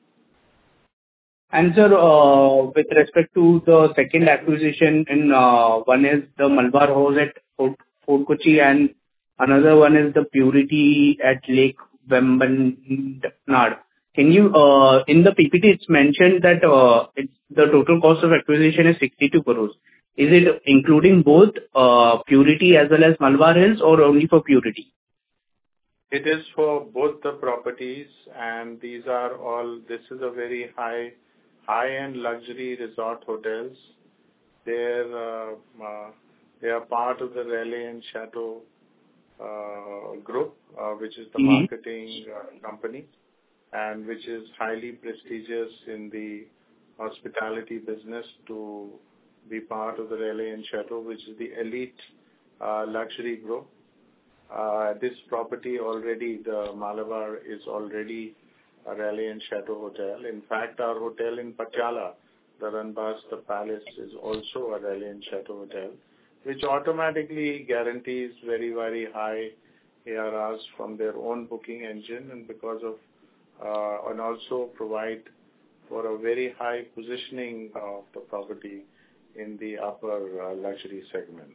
And sir, uh, with respect to the second acquisition, in uh, one is the Malabar House at Fort, Fort Kochi, and another one is the Purity at Lake Vembanad. Can you, uh, in the P P T, it's mentioned that uh, it's the total cost of acquisition is sixty-two crores. Is it including both uh, Purity as well as Malabar Hills, or only for Purity? It is for both the properties, and these are all, this is a very high, high-end luxury resort hotels. They're, uh, uh, they are part of the Relais and Chateau uh, group, uh, which is the Mhm. marketing uh, company, and which is highly prestigious in the hospitality business to be part of the Relais and Chateau, which is the elite uh, luxury group. Uh, this property already, the Malabar, is already a Relais and Chateau hotel. In fact, our hotel in Patiala, the Ranbas, the Palace, is also a Relais and Chateau hotel, which automatically guarantees very, very high A R Rs from their own booking engine, and because of uh, and also provide for a very high positioning of the property in the upper uh, luxury segment.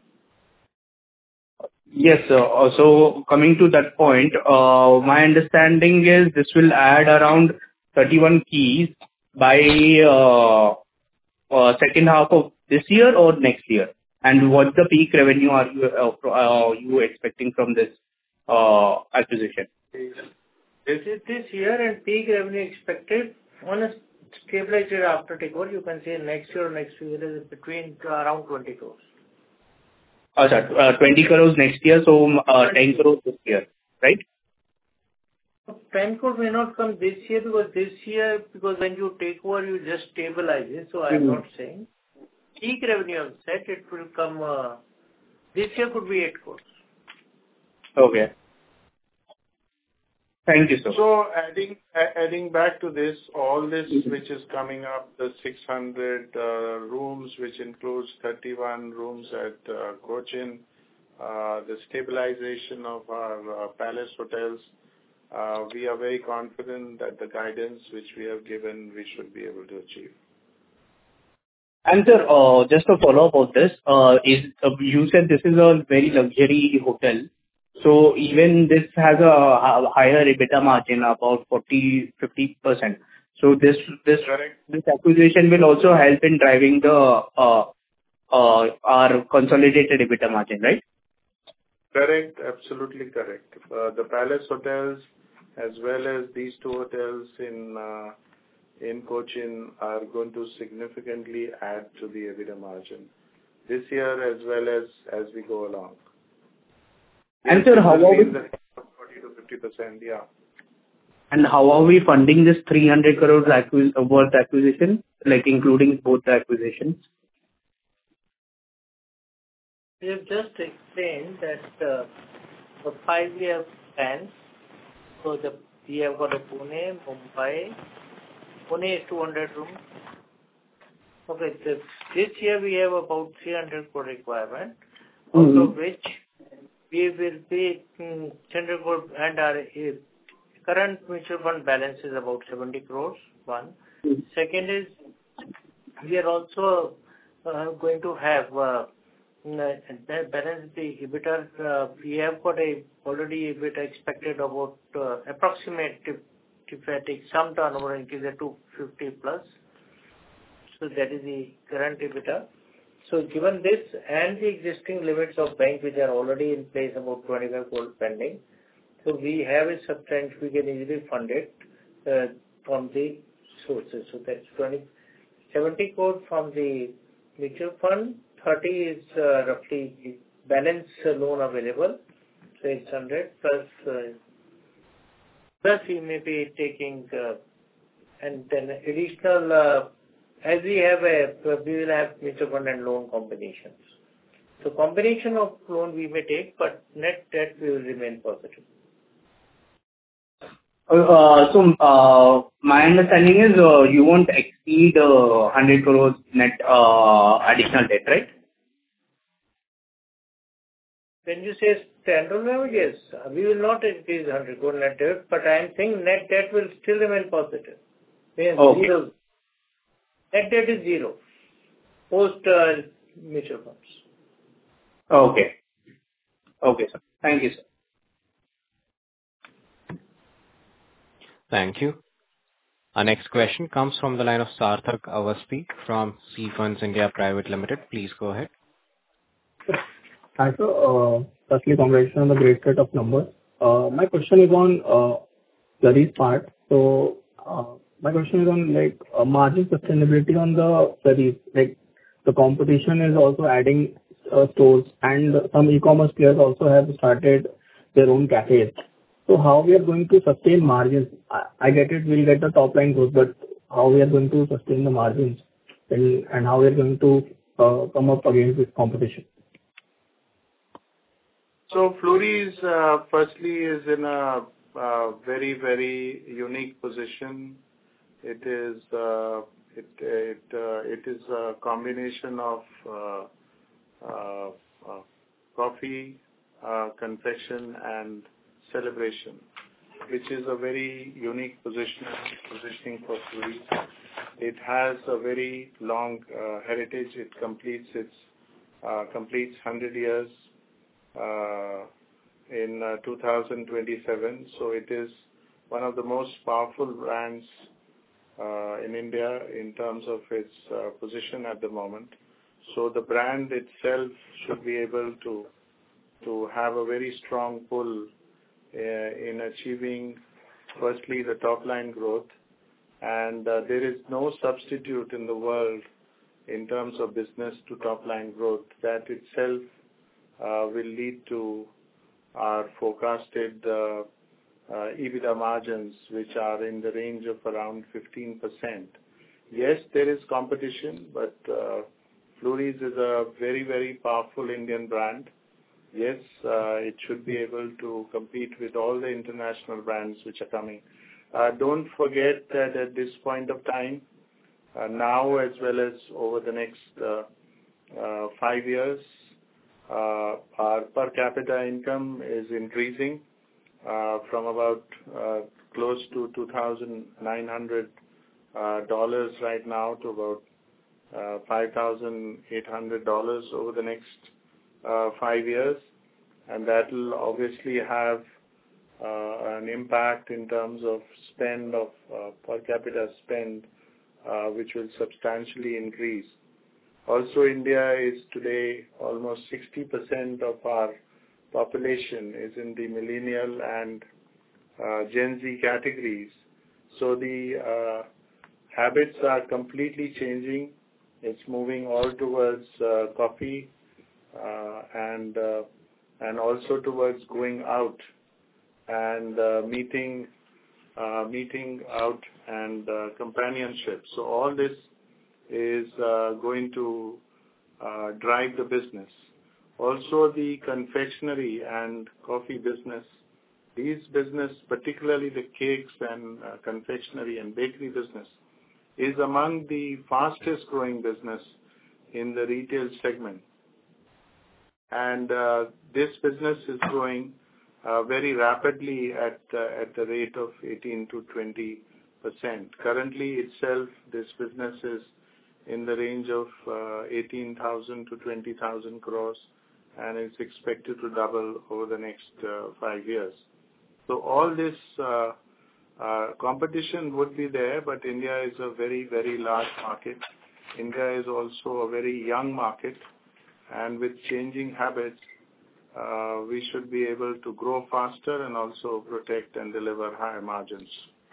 Yes, sir. Also, coming to that point, uh, my understanding is this will add around thirty-one keys by uh, uh, second half of this year or next year. And what the peak revenue are you uh, uh, you expecting from this uh, acquisition? This is this year and peak revenue expected on a stabilizer after takeover. You can say next year or next year is between uh, around twenty crores. Uh, sorry, uh, twenty crores next year, so uh, ten crores this year, right? ten crores may not come this year because this year, because when you take over, you just stabilize it. So I'm Mm-hmm. not saying. Peak revenue, I've said it will come, uh, this year could be eight crores. Okay. Thank you, sir. So adding a- adding back to this, all this which is coming up, the six hundred uh, rooms, which includes thirty-one rooms at uh, Cochin, uh, the stabilization of our uh, Palace hotels, uh, we are very confident that the guidance which we have given, we should be able to achieve. And sir, uh, just a follow-up on this, uh, is uh, you said this is a very luxury hotel. So even this has a a higher EBITDA margin, about forty to fifty percent. So this this Correct. this acquisition will also help in driving the uh, uh, our consolidated EBITDA margin, right? Correct. Absolutely correct. Uh, The Palace hotels as well as these two hotels in uh, in Cochin are going to significantly add to the EBITDA margin this year as well as as we go along. And sir, how are we In the range of forty to fifty percent, yeah. and how are we funding this three hundred crores acquis- uh, worth acquisition, like including both the acquisitions? We have just explained that uh, for five-year plans, so the, we have got a Pune, Mumbai. Pune is two hundred rooms. Okay, this, this year we have about three hundred crore requirement, out Mm-hmm. of which we will pay um, three hundred crore, and our uh, current mutual fund balance is about seventy crores, one. Mm-hmm. Second is, we are also uh, going to have uh, that balance the EBITDA. Uh, we have got a already EBITDA expected about uh, approximate, if, if I take some turnover, it is a two fifty plus. So that is the current EBITDA. So given this and the existing limits of bank which are already in place, about twenty-five crore pending, so we have a substantial, we can easily fund it uh, from the sources. So that's twenty, seventy crore from the mutual fund, thirty is uh, roughly the balance uh, loan available, so it's one hundred plus, uh, plus we may be taking, uh, and then additional, uh, as we have a, we will have mutual fund and loan combinations. So combination of loan we may take, but net debt we will remain positive. Uh, uh, So, uh, my understanding is, uh, you won't exceed uh, one hundred crores net uh, additional debt, right? When you say standalone level, yes, we will not increase one hundred crore net debt, but I am saying net debt will still remain positive. Means Okay. zero. Net debt is zero, post uh, mutual funds. Okay. Okay, sir. Thank you, sir. Thank you. Our next question comes from the line of Sarthak Awasthi from Sea Funds India Private Limited. Please go ahead. Hi, sir. Uh, Firstly, congratulations on the great set of numbers. Uh, My question is on uh, Flurry's part. So, uh, my question is on, like, uh, margin sustainability on the Flurries. Like, the competition is also adding uh, stores, and some e-commerce players also have started their own cafes. So how we are going to sustain margins? I I get it, we'll get the top line growth, but how we are going to sustain the margins, and and how we are going to uh, come up against this competition? So Flurys, uh, firstly, is in a uh, very, very unique position. It is uh, it it uh, it is a combination of uh, uh, uh, coffee, uh, confection and celebration, which is a very unique position, positioning for Fleury. It has a very long uh, heritage. It completes its uh, completes one hundred years uh, in uh, two thousand twenty-seven. So it is one of the most powerful brands uh, in India in terms of its uh, position at the moment. So the brand itself should be able to to have a very strong pull uh, in achieving, firstly, the top line growth. And uh, there is no substitute in the world in terms of business to top line growth. That itself uh, will lead to our forecasted uh, uh, EBITDA margins, which are in the range of around fifteen percent. Yes, there is competition, but uh, Fleury's is a very, very powerful Indian brand. Yes, uh, it should be able to compete with all the international brands which are coming. Uh, don't forget that at this point of time, uh, now as well as over the next uh, uh, five years, uh, our per capita income is increasing uh, from about uh, close to two thousand nine hundred dollars uh, right now to about uh, five thousand eight hundred dollars over the next uh, five years. And that will obviously have Uh, an impact in terms of spend of uh, per capita spend, uh, which will substantially increase. Also, India is today almost sixty percent of our population is in the millennial and uh, Gen Z categories. So the uh, habits are completely changing. It's moving all towards uh, coffee uh, and uh, and also towards going out and uh, meeting uh, meeting out and uh, companionship. So all this is uh, going to uh, drive the business. Also the confectionery and coffee business, these business, particularly the cakes and uh, confectionery and bakery business, is among the fastest growing business in the retail segment. And uh, this business is growing Uh, very rapidly at uh, at the rate of eighteen to twenty percent. Currently itself, this business is in the range of uh, eighteen thousand to twenty thousand crores, and it's expected to double over the next uh, five years. So all this uh, uh, competition would be there, but India is a very, very large market. India is also a very young market, and with changing habits, Uh, we should be able to grow faster and also protect and deliver higher margins.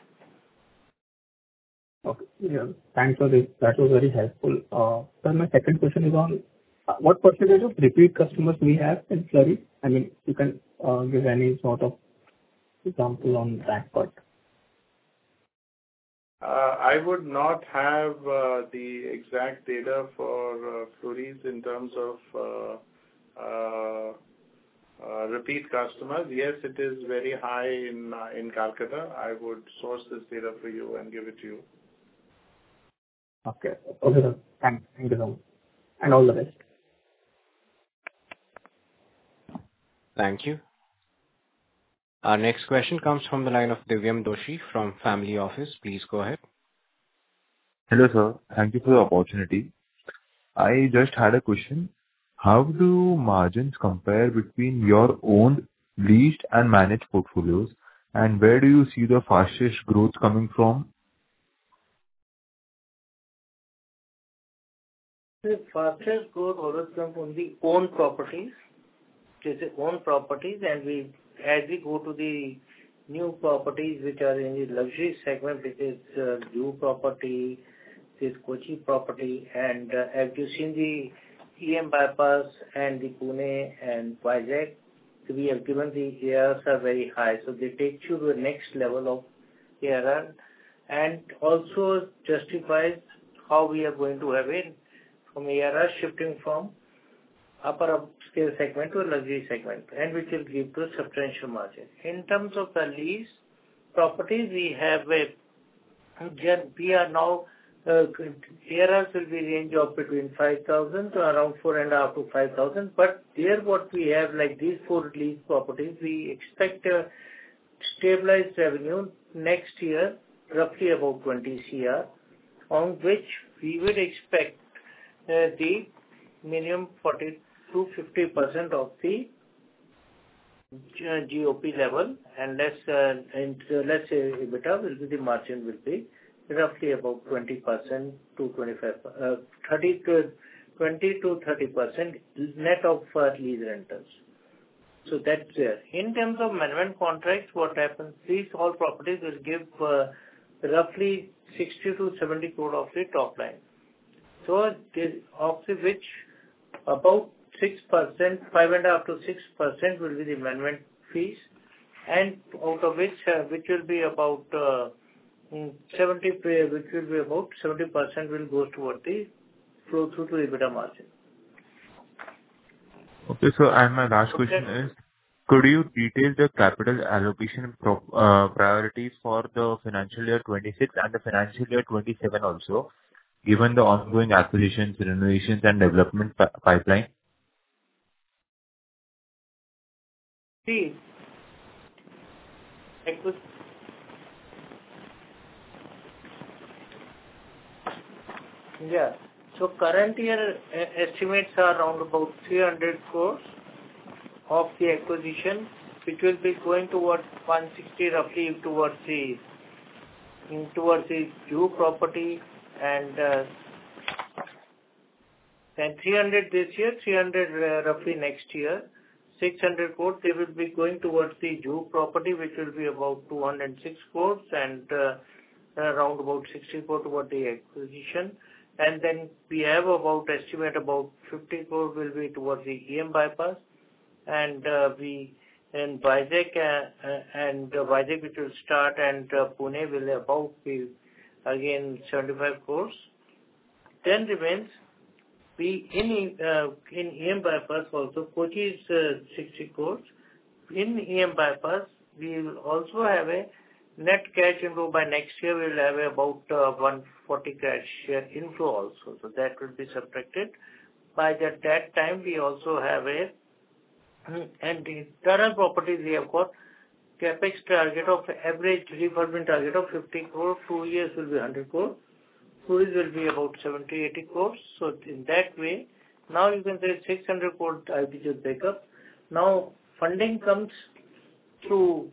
Okay. Yeah. Thanks for this. That was very helpful. Uh, Sir, my second question is on uh, what percentage of repeat customers we have in Fleury? I mean, you can uh, give any sort of example on that part. Uh, I would not have uh, the exact data for uh, Fleury's in terms of uh, uh, Uh, repeat customers. Yes, it is very high in uh, in Calcutta. I would source this data for you and give it to you. Okay. Okay, sir. Thank, thank you so much. And all the best. Thank you. Our next question comes from the line of Divyam Doshi from Family Office. Please go ahead. Hello, sir. Thank you for the opportunity. I just had a question. How do margins compare between your owned, leased, and managed portfolios, and where do you see the fastest growth coming from? The fastest growth always comes from the owned properties. It is the owned properties, and we, as we go to the new properties which are in the luxury segment, which is uh, Juhu property, this Kochi property, and uh, as you've seen the E M Bypass and the Pune and Vizag, we have given the A R Rs are very high, so they take you to the next level of A R R, and also justifies how we are going to have it from A R R shifting from upper upscale segment to a luxury segment, and which will give to a substantial margin. In terms of the lease properties, we have a we are now uh, A R Rs will be range of between five thousand to around four and a half to five thousand. But there what we have, like these four leased properties, we expect a stabilized revenue next year, roughly about twenty crore, on which we would expect uh, the minimum forty to fifty percent of the G O P level, and less, uh, and uh, let's say EBITDA will be, the margin will be roughly about twenty percent to twenty-five, uh, thirty to twenty to thirty percent net of uh, lease rentals. So that's there. In terms of management contracts, what happens, these all properties will give uh, roughly sixty to seventy crore of the top line. So this, of the which about six percent, five and a half to six percent will be the management fees, and out of which, uh, which will be about uh, seventy, which will be about seventy percent will go toward the flow through to EBITDA margin. Okay, so and my last question is, could you detail the capital allocation pro, uh, priorities for the financial year twenty-six and the financial year twenty-seven also, given the ongoing acquisitions, renovations, and development p- pipeline? See, yeah. So current year uh, estimates are around about three hundred crores of the acquisition, which will be going towards one sixty roughly towards the towards the Juhu property, and uh, and three hundred this year, three hundred uh, roughly next year. six hundred crores, they will be going towards the Juhu property, which will be about two hundred six crores, and uh, around about sixty crores toward the acquisition. And then we have about estimate about fifty crores will be towards the E M bypass, and uh, we in Vizag uh, uh, and uh, Vizag which will start, and uh, Pune will about be again seventy-five crores. Then remains we in uh, in E M bypass also Kochi is uh, sixty crores. In E M bypass we will also have a net cash inflow by next year. We will have about uh, one forty cash share inflow also. So that will be subtracted. By that, that time we also have a, and the internal properties we have got capex target of average refurbishment target of fifty crore. Two years will be one hundred crore. Tourist will be about seventy, eighty crores. So in that way, now you can say six hundred crore I P J breakup. Now funding comes through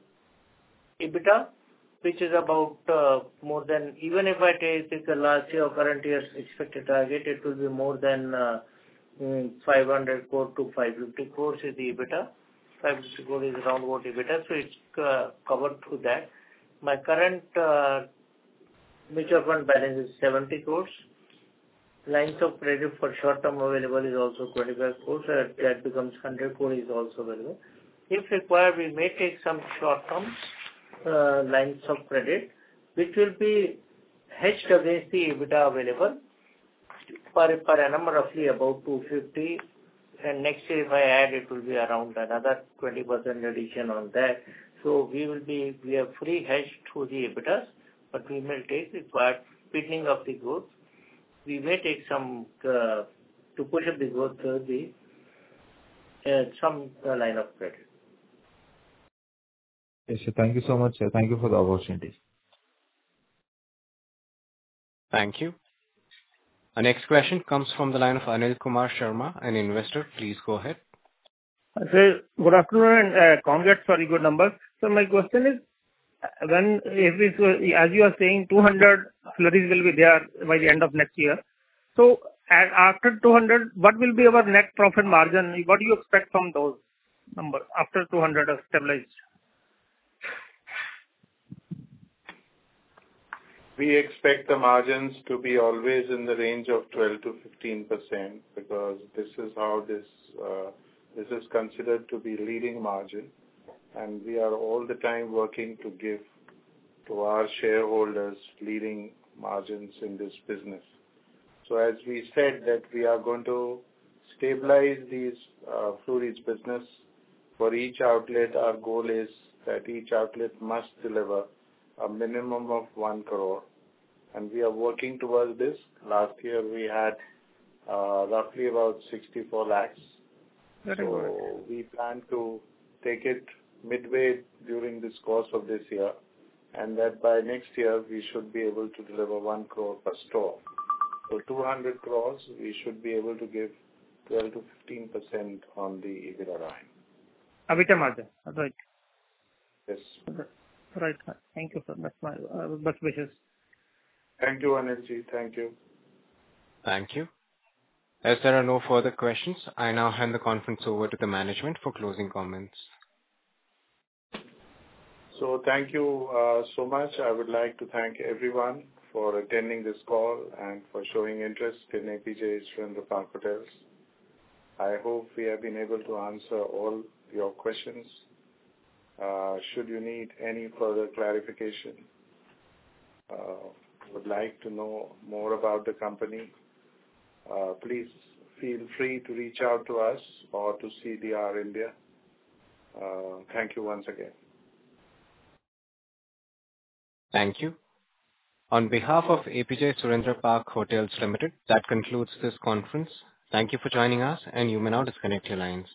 EBITDA, which is about uh, more than, even if I take the last year or current year's expected target, it will be more than uh, five hundred crore to five hundred fifty crores is the EBITDA. five hundred fifty crore is around about EBITDA, so it's uh, covered through that. My current uh, mutual fund balance is seventy crores. Lines of credit for short term available is also twenty-five crores. Uh, that becomes one hundred crore is also available. If required, we may take some short term uh, lines of credit, which will be hedged against the EBITDA available per, per annum, roughly about two hundred fifty. And next year, if I add, it will be around another twenty percent addition on that. So we will be, we are free hedged through the EBITDAs, but we may take required speeding of the growth. We may take some, uh, to push up the growth through the, uh, some uh, line of credit. Yes, sir. Thank you so much, sir. Thank you for the opportunity. Thank you. Our next question comes from the line of Anil Kumar Sharma, an investor. Please go ahead. Sir, good afternoon, and uh, congrats for the good numbers. So my question is, when, if it, as you are saying, two hundred flurries will be there by the end of next year. So and after two hundred, what will be our net profit margin? What do you expect from those numbers after two hundred are stabilized? We expect the margins to be always in the range of twelve to fifteen percent, because this is how this uh, this is considered to be leading margin, and we are all the time working to give to our shareholders leading margins in this business. So as we said that we are going to stabilize these uh, Fluorides business. For each outlet, our goal is that each outlet must deliver a minimum of one crore, and we are working towards this. Last year, we had uh, roughly about sixty-four lakhs. Very so good. we plan to take it midway during this course of this year, and that by next year, we should be able to deliver one crore per store. So two hundred crores, we should be able to give twelve to fifteen percent on the EBITDA line. EBITDA margin. Right. Yes. Right. Thank you, sir. That's my uh, best wishes. Thank you, Anilji. Thank you. Thank you. As there are no further questions, I now hand the conference over to the management for closing comments. So thank you uh, so much. I would like to thank everyone for attending this call and for showing interest in A P J Surendra Park Hotels. I hope we have been able to answer all your questions. Uh, should you need any further clarification, uh, would like to know more about the company, uh, please feel free to reach out to us or to C D R India. Uh, thank you once again. Thank you. On behalf of A P J Surendra Park Hotels Limited, that concludes this conference. Thank you for joining us, and you may now disconnect your lines.